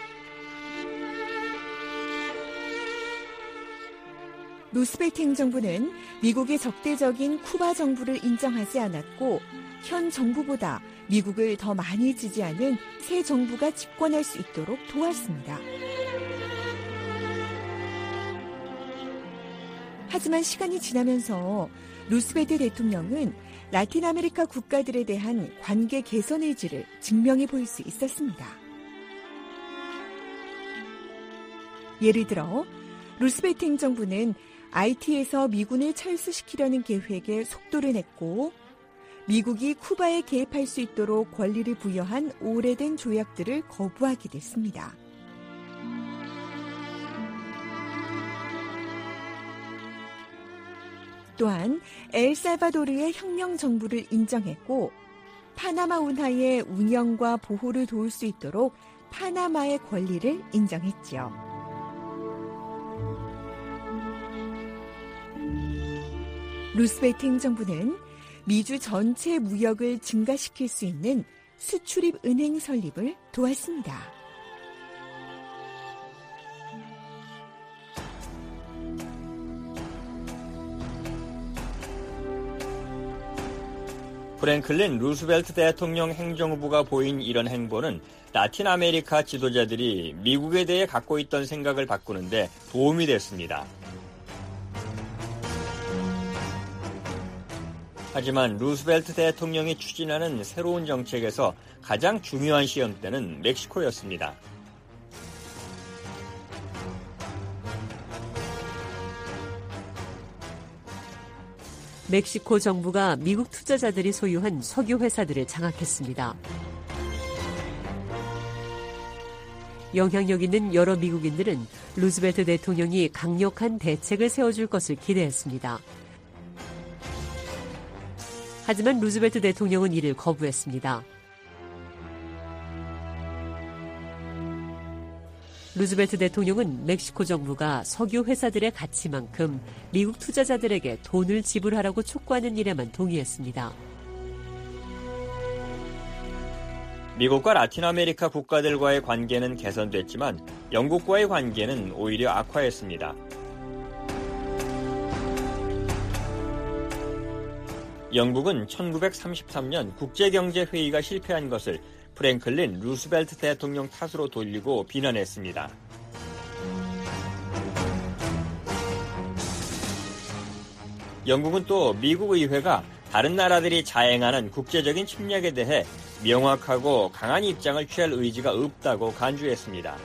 루스벨트 행정부는 미국의 적대적인 쿠바 정부를 인정하지 않았고 현 정부보다 미국을 더 많이 지지하는 새 정부가 집권할 수 있도록 도왔습니다. 하지만 시간이 지나면서 루스벨트 대통령은 라틴 아메리카 국가들에 대한 관계 개선 의지를 증명해 보일 수 있었습니다. 예를 들어 루스벨트 행정부는 아이티에서 미군을 철수시키려는 계획에 속도를 냈고 미국이 쿠바에 개입할 수 있도록 권리를 부여한 오래된 조약들을 거부하기도 했습니다. 또한 엘살바도르의 혁명 정부를 인정했고 파나마 운하의 운영과 보호를 도울 수 있도록 파나마의 권리를 인정했지요. 루스벨트 행정부는 미주 전체 무역을 증가시킬 수 있는 수출입 은행 설립을 도왔습니다. 프랭클린 루스벨트 대통령 행정부가 보인 이런 행보는 라틴 아메리카 지도자들이 미국에 대해 갖고 있던 생각을 바꾸는데 도움이 됐습니다. 하지만 루스벨트 대통령이 추진하는 새로운 정책에서 가장 중요한 시험대는 멕시코였습니다. 멕시코 정부가 미국 투자자들이 소유한 석유 회사들을 장악했습니다. 영향력 있는 여러 미국인들은 루스벨트 대통령이 강력한 대책을 세워줄 것을 기대했습니다. 하지만 루스벨트 대통령은 이를 거부했습니다. 루스벨트 대통령은 멕시코 정부가 석유 회사들의 가치만큼 미국 투자자들에게 돈을 지불하라고 촉구하는 일에만 동의했습니다. 미국과 라틴 아메리카 국가들과의 관계는 개선됐지만 영국과의 관계는 오히려 악화했습니다. 영국은 천구백삼십삼 년 국제경제회의가 실패한 것을 프랭클린 루스벨트 대통령 탓으로 돌리고 비난했습니다. 영국은 또 미국 의회가 다른 나라들이 자행하는 국제적인 침략에 대해 명확하고 강한 입장을 취할 의지가 없다고 간주했습니다.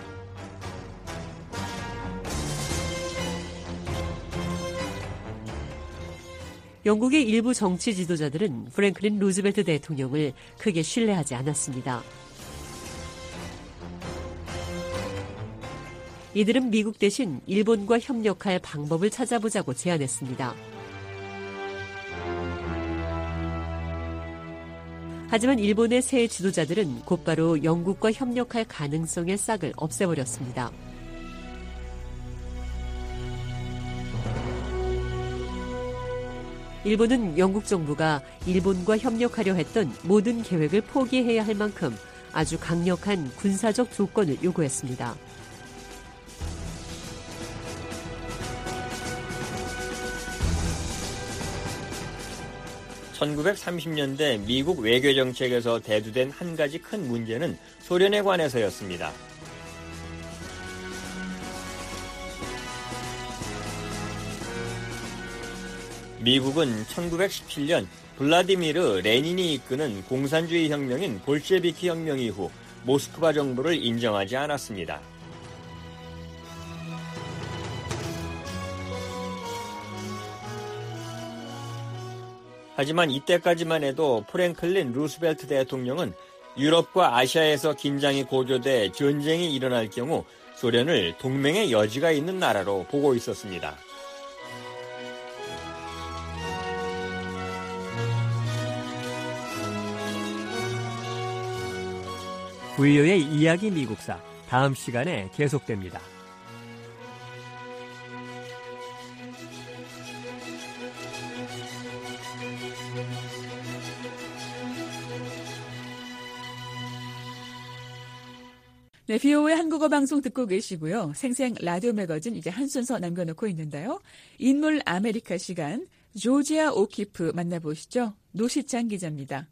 영국의 일부 정치 지도자들은 프랭클린 루스벨트 대통령을 크게 신뢰하지 않았습니다. 이들은 미국 대신 일본과 협력할 방법을 찾아보자고 제안했습니다. 하지만 일본의 새 지도자들은 곧바로 영국과 협력할 가능성의 싹을 없애버렸습니다. 일본은 영국 정부가 일본과 협력하려 했던 모든 계획을 포기해야 할 만큼 아주 강력한 군사적 조건을 요구했습니다. 천구백삼십 년대 미국 외교 정책에서 대두된 한 가지 큰 문제는 소련에 관해서였습니다. 미국은 천구백십칠 년 블라디미르 레닌이 이끄는 공산주의 혁명인 볼셰비키 혁명 이후 모스크바 정부를 인정하지 않았습니다. 하지만 이때까지만 해도 프랭클린 루스벨트 대통령은 유럽과 아시아에서 긴장이 고조돼 전쟁이 일어날 경우 소련을 동맹의 여지가 있는 나라로 보고 있었습니다. 브이오의 이야기 미국사 다음 시간에 계속됩니다. 네, 비오의 한국어 방송 듣고 계시고요. 생생 라디오 매거진 이제 한 순서 남겨놓고 있는데요. 인물 아메리카 시간, 조지아 오키프 만나보시죠. 노시창 기자입니다.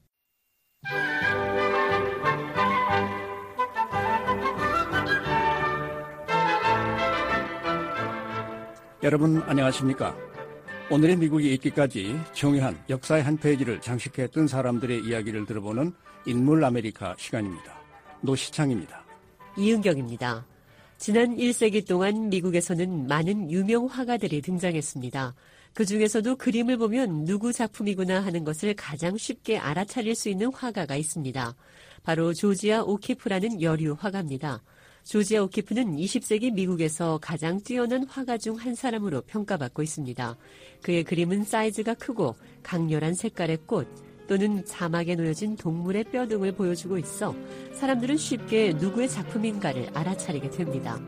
여러분 안녕하십니까? 오늘의 미국이 있기까지 중요한 역사의 한 페이지를 장식했던 사람들의 이야기를 들어보는 인물 아메리카 시간입니다. 노시창입니다. 이은경입니다. 지난 일 세기 동안 미국에서는 많은 유명 화가들이 등장했습니다. 그중에서도 그림을 보면 누구 작품이구나 하는 것을 가장 쉽게 알아차릴 수 있는 화가가 있습니다. 바로 조지아 오키프라는 여류 화가입니다. 조지아 오키프는 이십 세기 미국에서 가장 뛰어난 화가 중 한 사람으로 평가받고 있습니다. 그의 그림은 사이즈가 크고 강렬한 색깔의 꽃 또는 자막에 놓여진 동물의 뼈 등을 보여주고 있어 사람들은 쉽게 누구의 작품인가를 알아차리게 됩니다.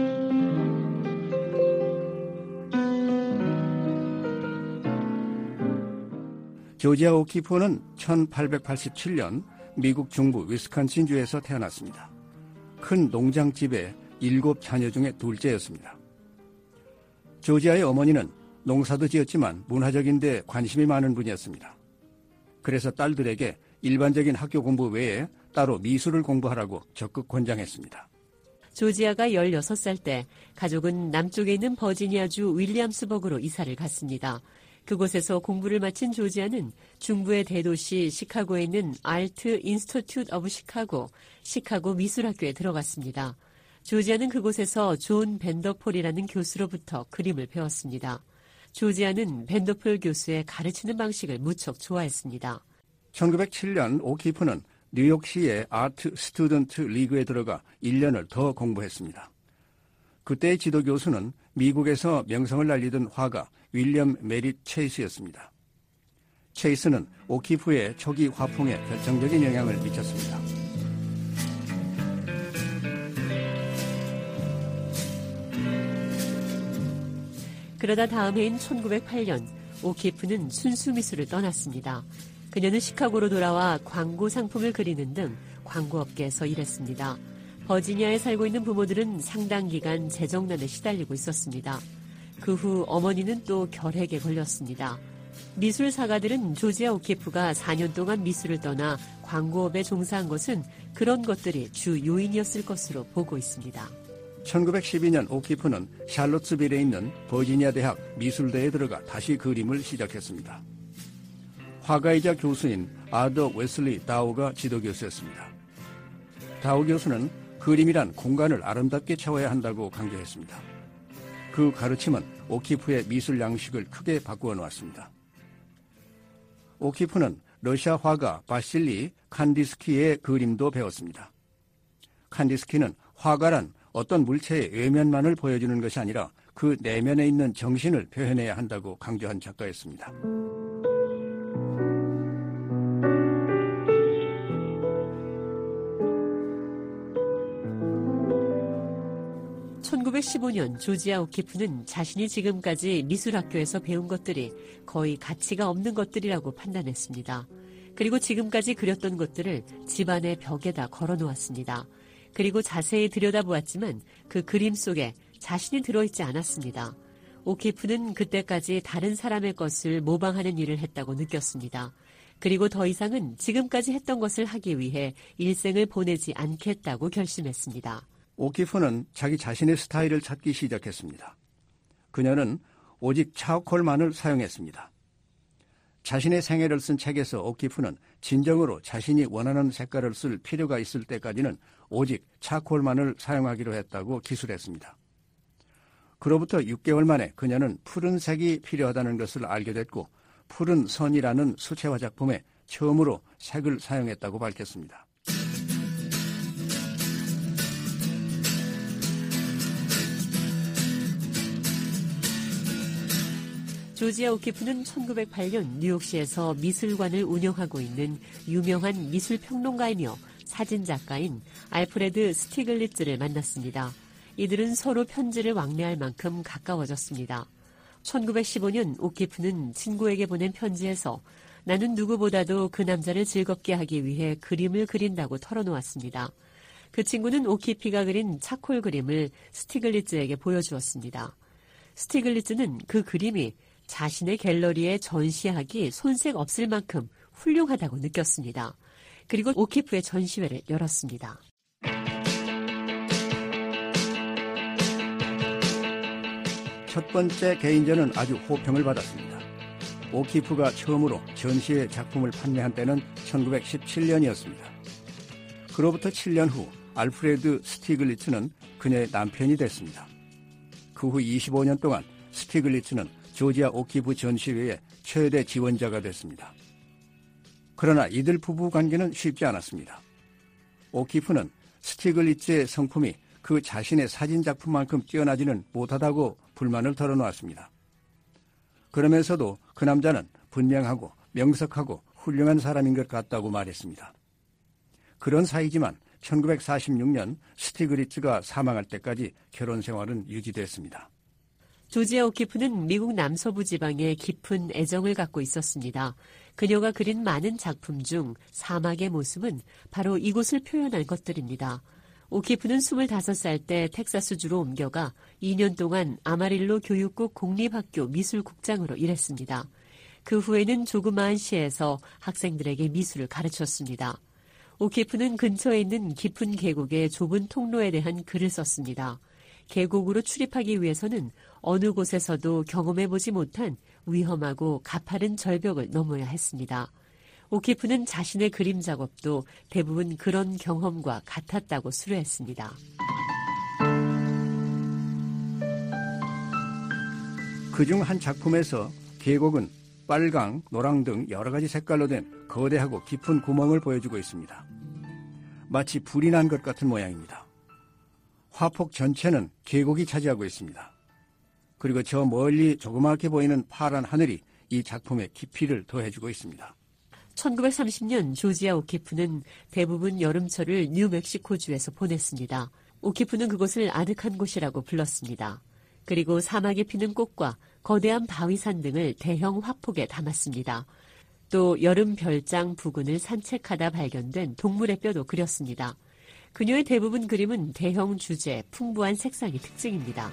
조지아 오키프는 천팔백팔십칠 년 미국 중부 위스콘신주에서 태어났습니다. 큰 농장집의 일곱 자녀 중에 둘째였습니다. 조지아의 어머니는 농사도 지었지만 문화적인 데 관심이 많은 분이었습니다. 그래서 딸들에게 일반적인 학교 공부 외에 따로 미술을 공부하라고 적극 권장했습니다. 조지아가 열여섯 살 때 가족은 남쪽에 있는 버지니아주 윌리엄스버그로 이사를 갔습니다. 그곳에서 공부를 마친 조지아는 중부의 대도시 시카고에 있는 알트 인스티튜트 오브 시카고, 시카고 미술학교에 들어갔습니다. 조지아는 그곳에서 존 벤더폴이라는 교수로부터 그림을 배웠습니다. 조지아는 벤더폴 교수의 가르치는 방식을 무척 좋아했습니다. 천구백칠 년 오키프는 뉴욕시의 아트 스튜던트 리그에 들어가 일 년을 더 공부했습니다. 그때의 지도 교수는 미국에서 명성을 날리던 화가 윌리엄 메릿 체이스였습니다. 체이스는 오키프의 초기 화풍에 결정적인 영향을 미쳤습니다. 그러다 다음 해인 천구백팔 년 오키프는 순수 미술을 떠났습니다. 그녀는 시카고로 돌아와 광고 상품을 그리는 등 광고업계에서 일했습니다. 버지니아에 살고 있는 부모들은 상당 기간 재정난에 시달리고 있었습니다. 그 후 어머니는 또 결핵에 걸렸습니다. 미술 사가들은 조지아 오키프가 사 년 동안 미술을 떠나 광고업에 종사한 것은 그런 것들이 주 요인이었을 것으로 보고 있습니다. 천구백십이 년 오키프는 샬롯스빌에 있는 버지니아 대학 미술대에 들어가 다시 그림을 시작했습니다. 화가이자 교수인 아더 웨슬리 다우가 지도교수였습니다. 다우 교수는 그림이란 공간을 아름답게 채워야 한다고 강조했습니다. 그 가르침은 오키프의 미술 양식을 크게 바꾸어 놓았습니다. 오키프는 러시아 화가 바실리 칸디스키의 그림도 배웠습니다. 칸디스키는 화가란 어떤 물체의 외면만을 보여주는 것이 아니라 그 내면에 있는 정신을 표현해야 한다고 강조한 작가였습니다. 천구백십오 년 조지아 오키프는 자신이 지금까지 미술학교에서 배운 것들이 거의 가치가 없는 것들이라고 판단했습니다. 그리고 지금까지 그렸던 것들을 집안의 벽에다 걸어놓았습니다. 그리고 자세히 들여다보았지만 그 그림 속에 자신이 들어있지 않았습니다. 오키프는 그때까지 다른 사람의 것을 모방하는 일을 했다고 느꼈습니다. 그리고 더 이상은 지금까지 했던 것을 하기 위해 일생을 보내지 않겠다고 결심했습니다. 오키프는 자기 자신의 스타일을 찾기 시작했습니다. 그녀는 오직 차콜만을 사용했습니다. 자신의 생애를 쓴 책에서 오키프는 진정으로 자신이 원하는 색깔을 쓸 필요가 있을 때까지는 오직 차콜만을 사용하기로 했다고 기술했습니다. 그로부터 육 개월 만에 그녀는 푸른색이 필요하다는 것을 알게 됐고 푸른 선이라는 수채화 작품에 처음으로 색을 사용했다고 밝혔습니다. 조지아 오키프는 천구백팔 년 뉴욕시에서 미술관을 운영하고 있는 유명한 미술평론가이며 사진작가인 알프레드 스티글리츠를 만났습니다. 이들은 서로 편지를 왕래할 만큼 가까워졌습니다. 천구백십오 년 오키프는 친구에게 보낸 편지에서 나는 누구보다도 그 남자를 즐겁게 하기 위해 그림을 그린다고 털어놓았습니다. 그 친구는 오키프가 그린 차콜 그림을 스티글리츠에게 보여주었습니다. 스티글리츠는 그 그림이 자신의 갤러리에 전시하기 손색 없을 만큼 훌륭하다고 느꼈습니다. 그리고 오키프의 전시회를 열었습니다. 첫 번째 개인전은 아주 호평을 받았습니다. 오키프가 처음으로 전시회 작품을 판매한 때는 천구백십칠 년이었습니다. 그로부터 칠 년 후 알프레드 스티글리츠는 그녀의 남편이 됐습니다. 그 후 이십오 년 동안 스티글리츠는 조지아 오키프 전시회의 최대 지원자가 됐습니다. 그러나 이들 부부 관계는 쉽지 않았습니다. 오키프는 스티글리츠의 성품이 그 자신의 사진 작품만큼 뛰어나지는 못하다고 불만을 털어놓았습니다. 그러면서도 그 남자는 분명하고 명석하고 훌륭한 사람인 것 같다고 말했습니다. 그런 사이지만 천구백사십육 년 스티글리츠가 사망할 때까지 결혼 생활은 유지됐습니다. 조지아 오키프는 미국 남서부 지방에 깊은 애정을 갖고 있었습니다. 그녀가 그린 많은 작품 중 사막의 모습은 바로 이곳을 표현한 것들입니다. 오키프는 스물다섯 살 때 텍사스주로 옮겨가 이 년 동안 아마릴로 교육국 공립학교 미술국장으로 일했습니다. 그 후에는 조그마한 시에서 학생들에게 미술을 가르쳤습니다. 오키프는 근처에 있는 깊은 계곡의 좁은 통로에 대한 글을 썼습니다. 계곡으로 출입하기 위해서는 어느 곳에서도 경험해보지 못한 위험하고 가파른 절벽을 넘어야 했습니다. 오키프는 자신의 그림 작업도 대부분 그런 경험과 같았다고 수료했습니다. 그중 한 작품에서 계곡은 빨강, 노랑 등 여러 가지 색깔로 된 거대하고 깊은 구멍을 보여주고 있습니다. 마치 불이 난 것 같은 모양입니다. 화폭 전체는 계곡이 차지하고 있습니다. 그리고 저 멀리 조그맣게 보이는 파란 하늘이 이 작품의 깊이를 더해주고 있습니다. 천구백삼십 년 조지아 오키프는 대부분 여름철을 뉴멕시코주에서 보냈습니다. 오키프는 그곳을 아늑한 곳이라고 불렀습니다. 그리고 사막에 피는 꽃과 거대한 바위산 등을 대형 화폭에 담았습니다. 또 여름 별장 부근을 산책하다 발견된 동물의 뼈도 그렸습니다. 그녀의 대부분 그림은 대형 주제, 풍부한 색상이 특징입니다.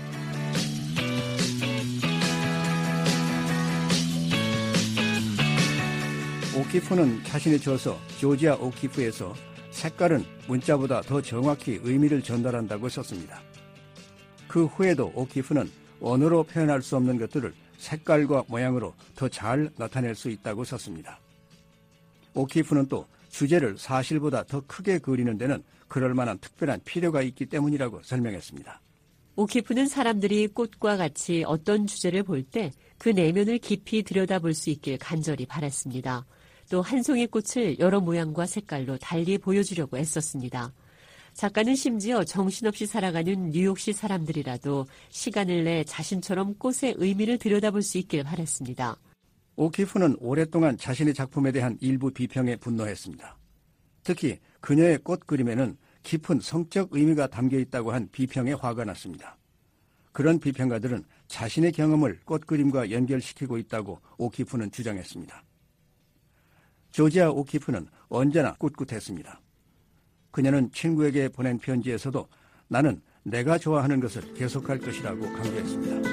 오키프는 자신의 저서 조지아 오키프에서 색깔은 문자보다 더 정확히 의미를 전달한다고 썼습니다. 그 후에도 오키프는 언어로 표현할 수 없는 것들을 색깔과 모양으로 더 잘 나타낼 수 있다고 썼습니다. 오키프는 또 주제를 사실보다 더 크게 그리는 데는 그럴 만한 특별한 필요가 있기 때문이라고 설명했습니다. 오키프는 사람들이 꽃과 같이 어떤 주제를 볼 때 그 내면을 깊이 들여다볼 수 있길 간절히 바랐습니다. 또 한 송이 꽃을 여러 모양과 색깔로 달리 보여주려고 애썼습니다. 작가는 심지어 정신없이 살아가는 뉴욕시 사람들이라도 시간을 내 자신처럼 꽃의 의미를 들여다볼 수 있길 바랐습니다. 오키프는 오랫동안 자신의 작품에 대한 일부 비평에 분노했습니다. 특히 그녀의 꽃 그림에는 깊은 성적 의미가 담겨 있다고 한 비평에 화가 났습니다. 그런 비평가들은 자신의 경험을 꽃 그림과 연결시키고 있다고 오키프는 주장했습니다. 조지아 오키프는 언제나 꿋꿋했습니다. 그녀는 친구에게 보낸 편지에서도 나는 내가 좋아하는 것을 계속할 것이라고 강조했습니다.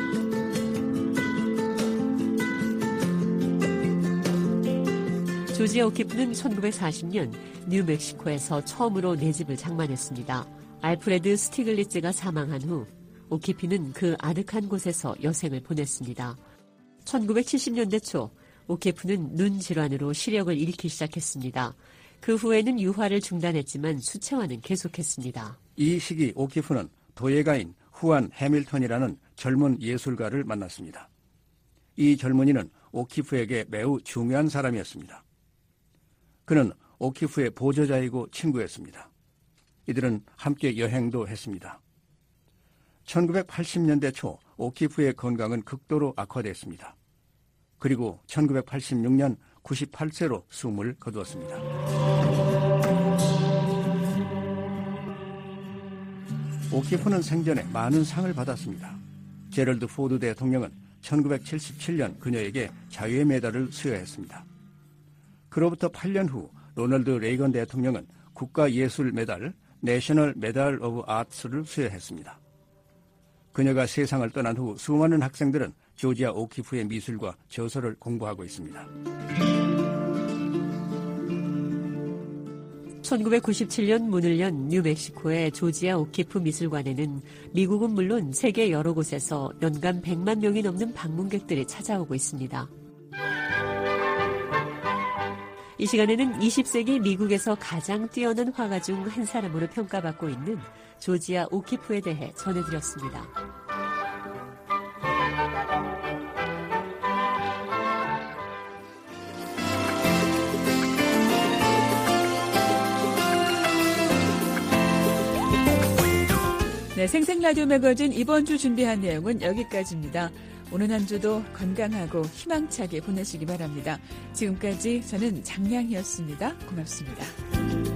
조지아 오키프는 천구백사십 년 뉴멕시코에서 처음으로 내 집을 장만했습니다. 알프레드 스티글리츠가 사망한 후 오키프는 그 아늑한 곳에서 여생을 보냈습니다. 천구백칠십 년대 초 오키프는 눈 질환으로 시력을 잃기 시작했습니다. 그 후에는 유화를 중단했지만 수채화는 계속했습니다. 이 시기 오키프는 도예가인 후안 해밀턴이라는 젊은 예술가를 만났습니다. 이 젊은이는 오키프에게 매우 중요한 사람이었습니다. 그는 오키프의 보조자이고 친구였습니다. 이들은 함께 여행도 했습니다. 천구백팔십 년대 초 오키프의 건강은 극도로 악화됐습니다. 그리고 천구백팔십육 년 구십팔 세로 숨을 거두었습니다. 오키프는 생전에 많은 상을 받았습니다. 제럴드 포드 대통령은 천구백칠십칠 년 그녀에게 자유의 메달을 수여했습니다. 그로부터 팔 년 후 로널드 레이건 대통령은 국가예술 메달, 내셔널 메달 오브 아츠를 수여했습니다. 그녀가 세상을 떠난 후 수많은 학생들은 조지아 오키프의 미술과 저서를 공부하고 있습니다. 천구백구십칠 년 문을 연 뉴멕시코의 조지아 오키프 미술관에는 미국은 물론 세계 여러 곳에서 연간 백만 명이 넘는 방문객들이 찾아오고 있습니다. 이 시간에는 이십 세기 미국에서 가장 뛰어난 화가 중 한 사람으로 평가받고 있는 조지아 오키프에 대해 전해드렸습니다. 네, 생생라디오 매거진 이번 주 준비한 내용은 여기까지입니다. 오늘 한 주도 건강하고 희망차게 보내시기 바랍니다. 지금까지 저는 장량이었습니다. 고맙습니다.